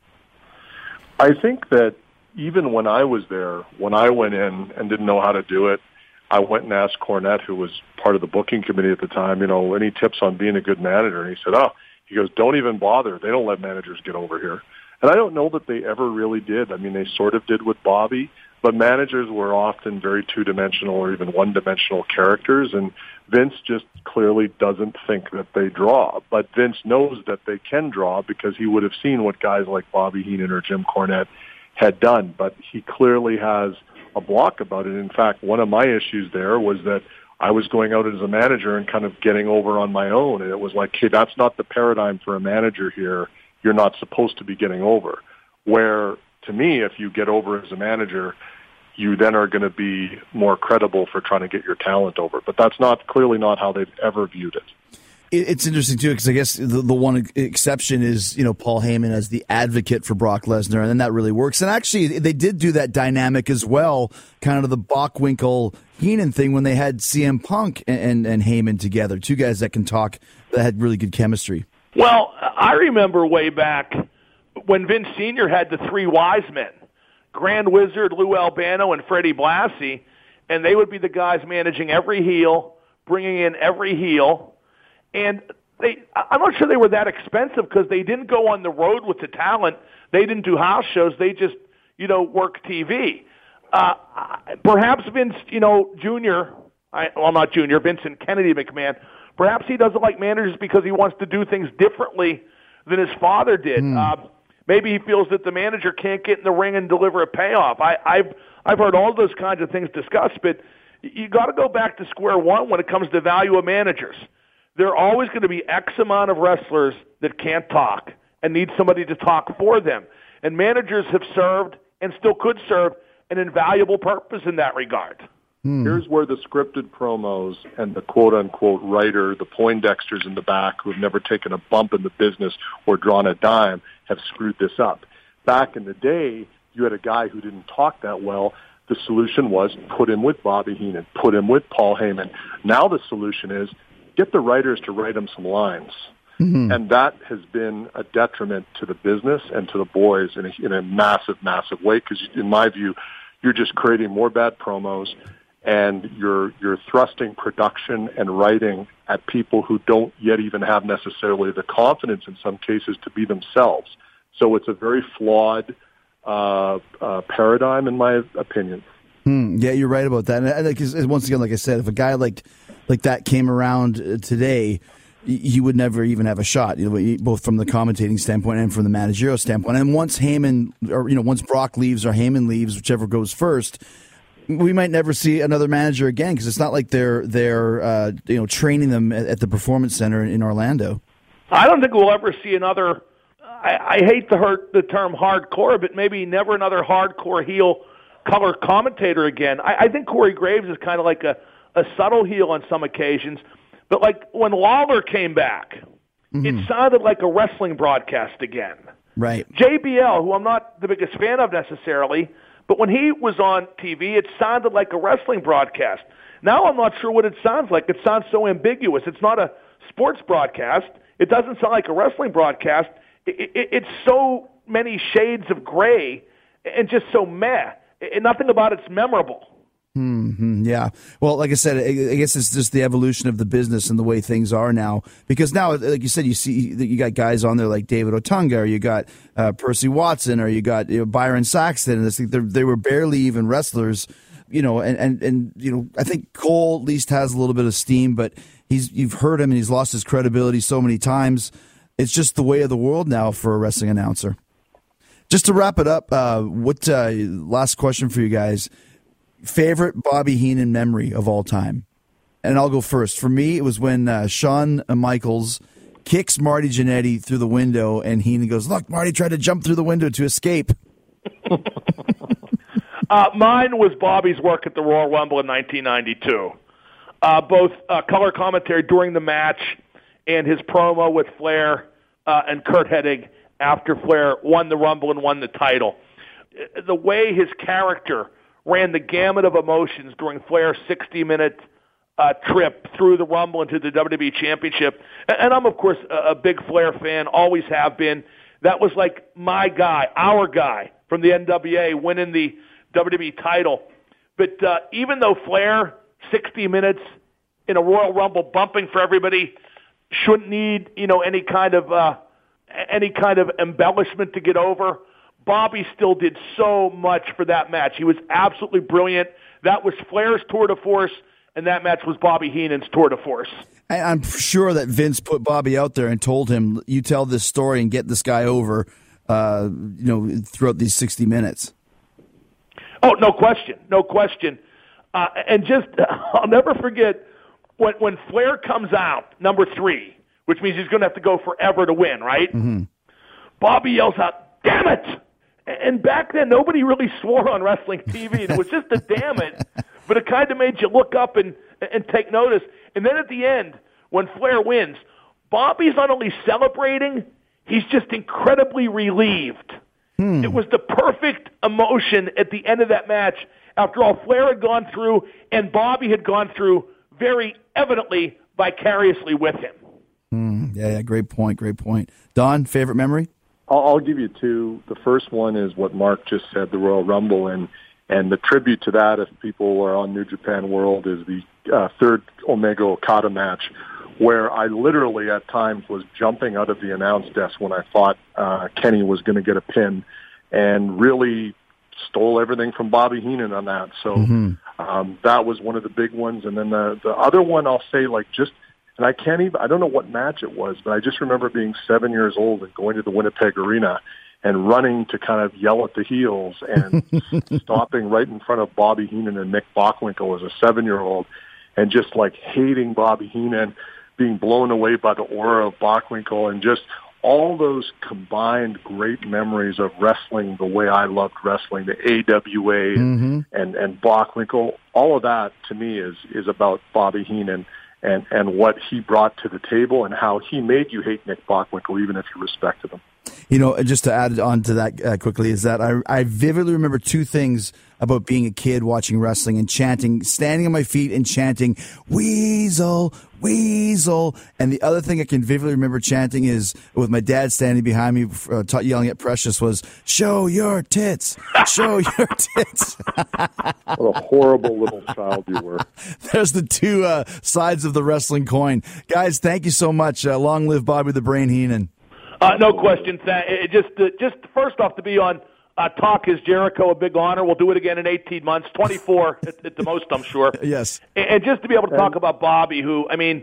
I think that even when I was there, when I went in and didn't know how to do it, I went and asked Cornette, who was part of the booking committee at the time, any tips on being a good manager? And he said, he goes, don't even bother. They don't let managers get over here. And I don't know that they ever really did. I mean, they sort of did with Bobby, but managers were often very two-dimensional or even one-dimensional characters, and Vince just clearly doesn't think that they draw. But Vince knows that they can draw because he would have seen what guys like Bobby Heenan or Jim Cornette had done. But he clearly has a block about it. In fact, one of my issues there was that I was going out as a manager and kind of getting over on my own. And it was like, hey, that's not the paradigm for a manager here. You're not supposed to be getting over. Where, to me, if you get over as a manager, you then are going to be more credible for trying to get your talent over. But that's clearly not how they've ever viewed it. It's interesting, too, because I guess the one exception is, Paul Heyman as the advocate for Brock Lesnar, and then that really works. And actually, they did do that dynamic as well, kind of the Bockwinkel-Heenan thing when they had CM Punk and Heyman together, two guys that can talk, that had really good chemistry. Well, I remember way back when Vince Sr. had the three wise men, Grand Wizard, Lou Albano, and Freddie Blassie, and they would be the guys managing every heel, bringing in every heel. And I'm not sure they were that expensive because they didn't go on the road with the talent. They didn't do house shows. They just, work TV. Perhaps Vince, Jr., not Jr., Vincent Kennedy McMahon, perhaps he doesn't like managers because he wants to do things differently than his father did. Maybe he feels that the manager can't get in the ring and deliver a payoff. I've heard all those kinds of things discussed, but you got to go back to square one when it comes to value of managers. There are always going to be X amount of wrestlers that can't talk and need somebody to talk for them. And managers have served and still could serve an invaluable purpose in that regard. Here's where the scripted promos and the quote-unquote writer, the Poindexters in the back who have never taken a bump in the business or drawn a dime, have screwed this up. Back in the day, you had a guy who didn't talk that well. The solution was put him with Bobby Heenan, put him with Paul Heyman. Now the solution is get the writers to write him some lines. And that has been a detriment to the business and to the boys in a massive, massive way because, in my view, you're just creating more bad promos and you're thrusting production and writing at people who don't yet even have necessarily the confidence in some cases to be themselves. So it's a very flawed paradigm, in my opinion. Yeah, you're right about that. And once again, like I said, if a guy like that came around today, he would never even have a shot, both from the commentating standpoint and from the managerial standpoint. And once Heyman, or once Brock leaves or Heyman leaves, whichever goes first, we might never see another manager again because it's not like they're training them at the Performance Center in Orlando. I don't think we'll ever see another. I hate to hurt the term hardcore, but maybe never another hardcore heel color commentator again. I think Corey Graves is kind of like a subtle heel on some occasions. But like when Lawler came back, it sounded like a wrestling broadcast again. Right. JBL, who I'm not the biggest fan of necessarily, but when he was on TV, it sounded like a wrestling broadcast. Now I'm not sure what it sounds like. It sounds so ambiguous. It's not a sports broadcast. It doesn't sound like a wrestling broadcast. It's so many shades of gray and just so meh. And nothing about it's memorable. Yeah. Well, like I said, I guess it's just the evolution of the business and the way things are now. Because now, like you said, you see that you got guys on there like David Otunga, or you got Percy Watson, or you got Byron Saxton, and they were barely even wrestlers. And I think Cole at least has a little bit of steam, but you've heard him and he's lost his credibility so many times. It's just the way of the world now for a wrestling announcer. Just to wrap it up, last question for you guys. Favorite Bobby Heenan memory of all time? And I'll go first. For me, it was when Shawn Michaels kicks Marty Jannetty through the window, and Heenan goes, "Look, Marty tried to jump through the window to escape." Mine was Bobby's work at the Royal Rumble in 1992. Both color commentary during the match and his promo with Flair and Kurt Hennig after Flair won the Rumble and won the title. The way his character ran the gamut of emotions during Flair's 60-minute trip through the Rumble into the WWE Championship. And I'm, of course, a big Flair fan, always have been. That was like my guy, our guy from the NWA winning the WWE title. But even though Flair, 60 minutes in a Royal Rumble bumping for everybody, shouldn't need, any kind of embellishment to get over, Bobby still did so much for that match. He was absolutely brilliant. That was Flair's tour de force, and that match was Bobby Heenan's tour de force. I'm sure that Vince put Bobby out there and told him, "You tell this story and get this guy over, throughout these 60 minutes." Oh, no question. And just, I'll never forget when Flair comes out, number 3, which means he's going to have to go forever to win, right? Mm-hmm. Bobby yells out, "Damn it!" And back then, nobody really swore on wrestling TV. And it was just a damn it, but it kind of made you look up and take notice. And then at the end, when Flair wins, Bobby's not only celebrating, he's just incredibly relieved. It was the perfect emotion at the end of that match after all Flair had gone through and Bobby had gone through very evidently vicariously with him. Yeah, great point. Don, favorite memory? I'll give you two. The first one is what Mark just said, the Royal Rumble, and the tribute to that, if people are on New Japan World, is the third Omega Okada match, where I literally at times was jumping out of the announce desk when I thought Kenny was going to get a pin, and really stole everything from Bobby Heenan on that. So that was one of the big ones. And then the other one, I'll say, and I don't know what match it was, but I just remember being 7 years old and going to the Winnipeg Arena and running to kind of yell at the heels and stopping right in front of Bobby Heenan and Nick Bockwinkel as a 7-year-old, and just hating Bobby Heenan, being blown away by the aura of Bockwinkel, and just all those combined great memories of wrestling the way I loved wrestling, the AWA and Bockwinkel. All of that to me is about Bobby Heenan and what he brought to the table and how he made you hate Nick Bockwinkel even if you respected him. Just to add on to that quickly, is that I vividly remember two things about being a kid watching wrestling and chanting, standing on my feet and chanting, "Weasel, Weasel." And the other thing I can vividly remember chanting is, with my dad standing behind me, yelling at Precious, was, "Show your tits, show your tits." What a horrible little child you were. There's the two sides of the wrestling coin. Guys, thank you so much. Long live Bobby the Brain Heenan. No question. Just first off, to be on Talk is Jericho, a big honor. We'll do it again in 18 months, 24 at the most, I'm sure. Yes. And just to be able to talk about Bobby, who,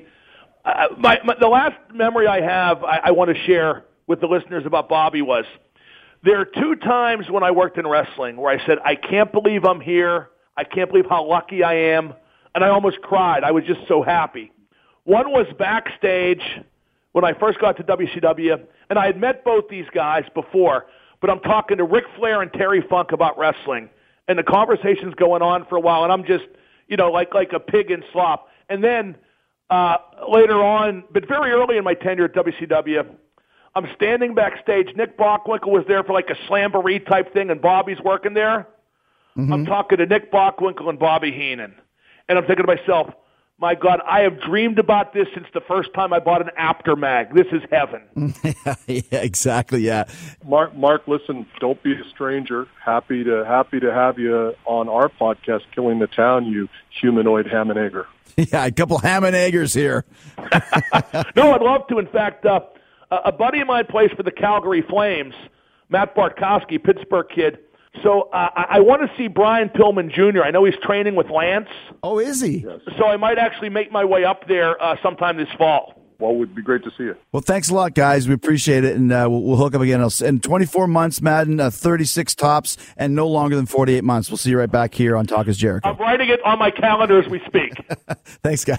the last memory I have I want to share with the listeners about Bobby was, there are 2 times when I worked in wrestling where I said, I can't believe I'm here. I can't believe how lucky I am. And I almost cried. I was just so happy. One was backstage when I first got to WCW, and I had met both these guys before, but I'm talking to Ric Flair and Terry Funk about wrestling, and the conversation's going on for a while, and I'm just, like a pig in slop. And then later on, but very early in my tenure at WCW, I'm standing backstage. Nick Bockwinkel was there for like a slamboree type thing, and Bobby's working there. I'm talking to Nick Bockwinkel and Bobby Heenan, and I'm thinking to myself, my God, I have dreamed about this since the first time I bought an Apter mag. This is heaven. Yeah, exactly. Yeah. Mark, listen, don't be a stranger. Happy to have you on our podcast, Killing the Town, you humanoid ham and egger. Yeah, a couple ham and eggers here. No, I'd love to. In fact, a buddy of mine plays for the Calgary Flames, Matt Bartkowski, Pittsburgh kid. So I want to see Brian Pillman Jr. I know he's training with Lance. Oh, is he? Yes. So I might actually make my way up there sometime this fall. Well, it would be great to see you. Well, thanks a lot, guys. We appreciate it, and we'll hook up again. In 24 months, Madden, 36 tops, and no longer than 48 months. We'll see you right back here on Talk is Jericho. I'm writing it on my calendar as we speak. Thanks, guys.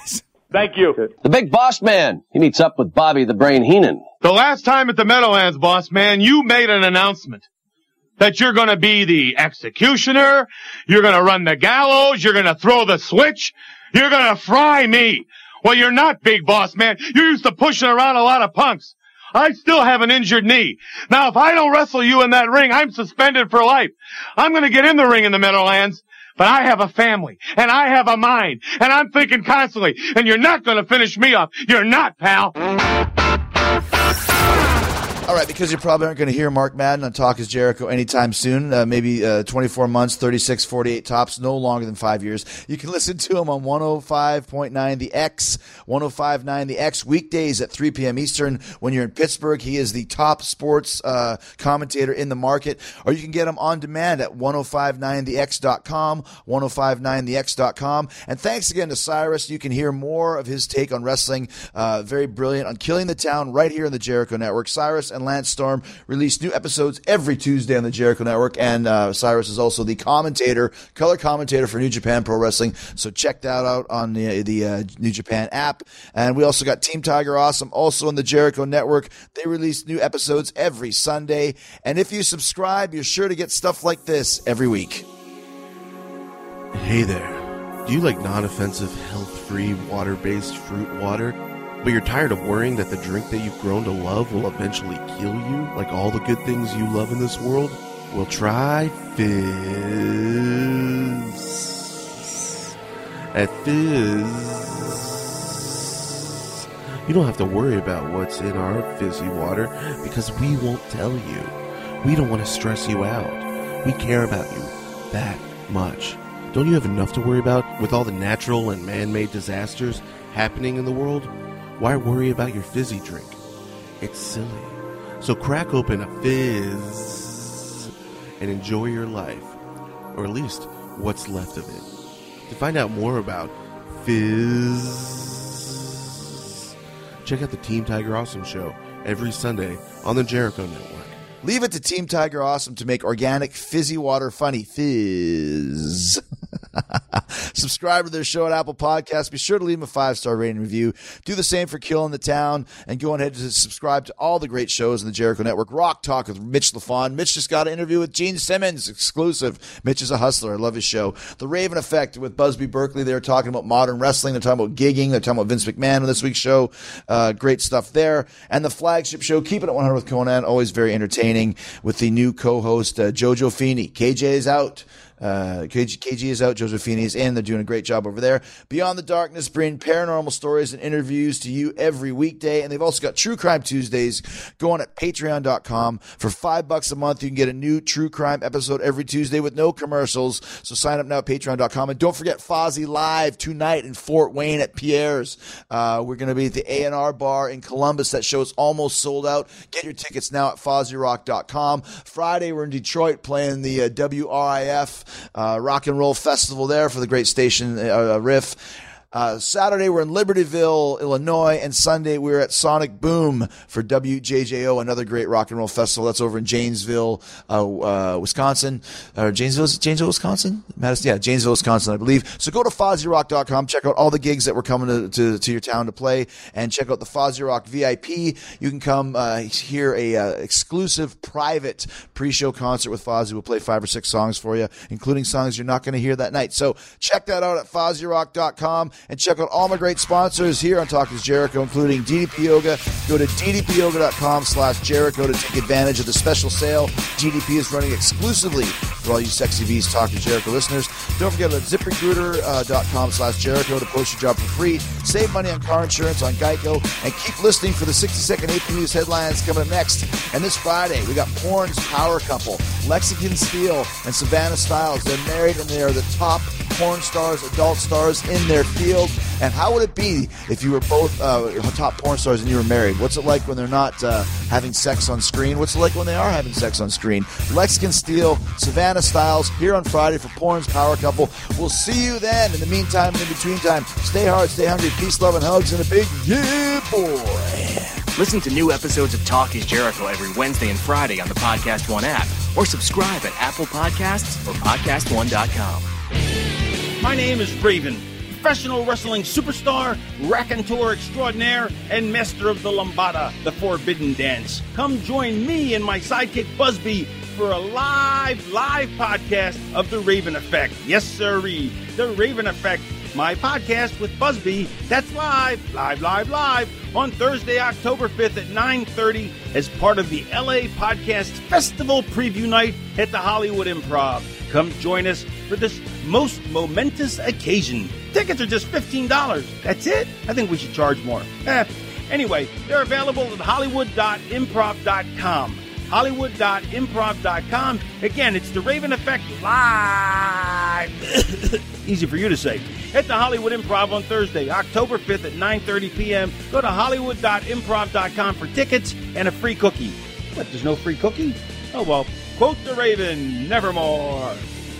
Thank you. The big boss man. He meets up with Bobby the Brain Heenan. The last time at the Meadowlands, boss man, you made an announcement that you're going to be the executioner, you're going to run the gallows, you're going to throw the switch, you're going to fry me. Well, you're not, big boss man. You're used to pushing around a lot of punks. I still have an injured knee. Now, if I don't wrestle you in that ring, I'm suspended for life. I'm going to get in the ring in the Meadowlands, but I have a family, and I have a mind, and I'm thinking constantly, and you're not going to finish me off. You're not, pal. All right, because you probably aren't going to hear Mark Madden on Talk is Jericho anytime soon, maybe 24 months, 36, 48 tops, no longer than 5 years. You can listen to him on 105.9 The X, 105.9 The X, weekdays at 3 p.m. Eastern. When you're in Pittsburgh, he is the top sports commentator in the market. Or you can get him on demand at 1059thex.com, 1059thex.com. And thanks again to Cyrus. You can hear more of his take on wrestling, very brilliant, on Killing the Town right here on the Jericho Network. Cyrus and Lance Storm release new episodes every Tuesday on the Jericho Network, and Cyrus is also the color commentator for New Japan Pro Wrestling, so check that out on the New Japan app. And we also got Team Tiger Awesome also on the Jericho Network. They release new episodes every Sunday, and if you subscribe, you're sure to get stuff like this every week. Hey there. Do you like non-offensive, health-free, water-based fruit water? But you're tired of worrying that the drink that you've grown to love will eventually kill you, like all the good things you love in this world? Well, try Fizz. At Fizz, you don't have to worry about what's in our fizzy water because we won't tell you. We don't want to stress you out. We care about you that much. Don't you have enough to worry about with all the natural and man-made disasters happening in the world? Why worry about your fizzy drink? It's silly. So crack open a Fizz and enjoy your life, or at least what's left of it. To find out more about Fizz, check out the Team Tiger Awesome show every Sunday on the Jericho Network. Leave it to Team Tiger Awesome to make organic fizzy water funny. Fizz. Subscribe to their show at Apple Podcasts. Be sure to leave them a 5-star rating and review. Do the same for Killing the Town, and go ahead to subscribe to all the great shows in the Jericho Network. Rock Talk with Mitch LaFon. Mitch just got an interview with Gene Simmons, exclusive. Mitch is a hustler. I love his show. The Raven Effect with Busby Berkeley. They're talking about modern wrestling. They're talking about gigging. They're talking about Vince McMahon on this week's show. Great stuff there. And the flagship show, Keeping It 100 with Conan, always very entertaining, with the new co-host, Jojo Feeney. KJ is out. KG is out, Jojo Feeney is in. They're doing a great job over there. Beyond the Darkness, bringing paranormal stories and interviews to you every weekday. And they've also got True Crime Tuesdays going at patreon.com. For $5 a month, you can get a new True Crime episode every Tuesday with no commercials. So sign up now at patreon.com. And don't forget Fozzy Live tonight in Fort Wayne at Pierre's. We're going to be at the A&R Bar in Columbus. That show is almost sold out. Get your tickets now at FozzyRock.com. Friday, we're in Detroit playing the WRIF Rock and Roll Festival there for the great station Riff. Saturday, we're in Libertyville, Illinois, and Sunday, we're at Sonic Boom for WJJO, another great rock and roll festival. That's over in Janesville, Wisconsin. Or Janesville, Wisconsin? Madison? Yeah, Janesville, Wisconsin, I believe. So go to FozzyRock.com, check out all the gigs that we're coming to your town to play, and check out the Fozzy Rock VIP. You can come hear a exclusive private pre-show concert with Fozzy. We'll play 5 or 6 songs for you, including songs you're not going to hear that night. So check that out at FozzyRock.com. And check out all my great sponsors here on Talk is Jericho, including DDP Yoga. Go to ddpyoga.com/Jericho to take advantage of the special sale DDP is running exclusively for all you Sexy V's Talk is Jericho listeners. Don't forget to ZipRecruiter.com/Jericho to post your job for free. Save money on car insurance on Geico, and keep listening for the 60-second AP News headlines coming up next. And this Friday, we got Porn's power couple, Lexington Steele and Savannah Styles. They're married, and they are the top porn stars, adult stars in their field. And how would it be if you were both top porn stars and you were married? What's it like when they're not having sex on screen? What's it like when they are having sex on screen? Lexington Steele, Savannah Styles, here on Friday for Porn's Power Couple. We'll see you then. In the meantime, in between time, stay hard, stay hungry, peace, love, and hugs, and a big yeah, boy. Listen to new episodes of Talk is Jericho every Wednesday and Friday on the Podcast One app, or subscribe at Apple Podcasts or PodcastOne.com. My name is Raven, professional wrestling superstar, raconteur extraordinaire, and master of the lambada, the forbidden dance. Come join me and my sidekick Busby for a live podcast of The Raven Effect. Yes, sirree, The Raven Effect, my podcast with Busby. That's live on Thursday, October 5th at 9:30 as part of the LA Podcast Festival preview night at the Hollywood Improv. Come join us for this most momentous occasion. Tickets are just $15. That's it? I think we should charge more. Anyway, they're available at hollywood.improv.com. hollywood.improv.com. Again, it's The Raven Effect live. Easy for you to say. At the Hollywood Improv on Thursday, October 5th at 9:30 p.m. Go to hollywood.improv.com for tickets and a free cookie. What, there's no free cookie? Oh, well, quote the Raven, nevermore.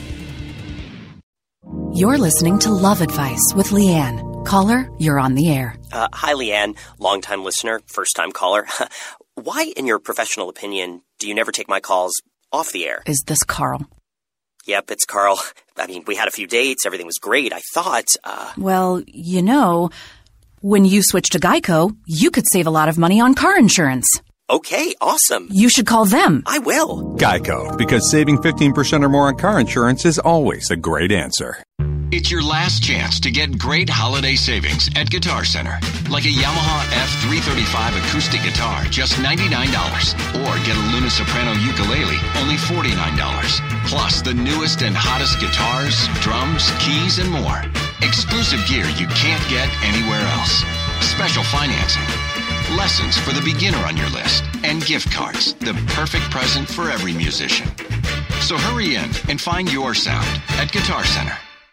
You're listening to Love Advice with Leanne. Caller, you're on the air. Hi, Leanne. Longtime listener, first-time caller. Why, in your professional opinion, do you never take my calls off the air? Is this Carl? Yep, it's Carl. I mean, we had a few dates. Everything was great. I thought, Well, you know, when you switch to Geico, you could save a lot of money on car insurance. Okay, awesome. You should call them. I will. Geico, because saving 15% or more on car insurance is always a great answer. It's your last chance to get great holiday savings at Guitar Center. Like a Yamaha F335 acoustic guitar, just $99. Or get a Luna Soprano ukulele, only $49. Plus the newest and hottest guitars, drums, keys, and more. Exclusive gear you can't get anywhere else. Special financing. Lessons for the beginner on your list. And gift cards, the perfect present for every musician. So hurry in and find your sound at Guitar Center.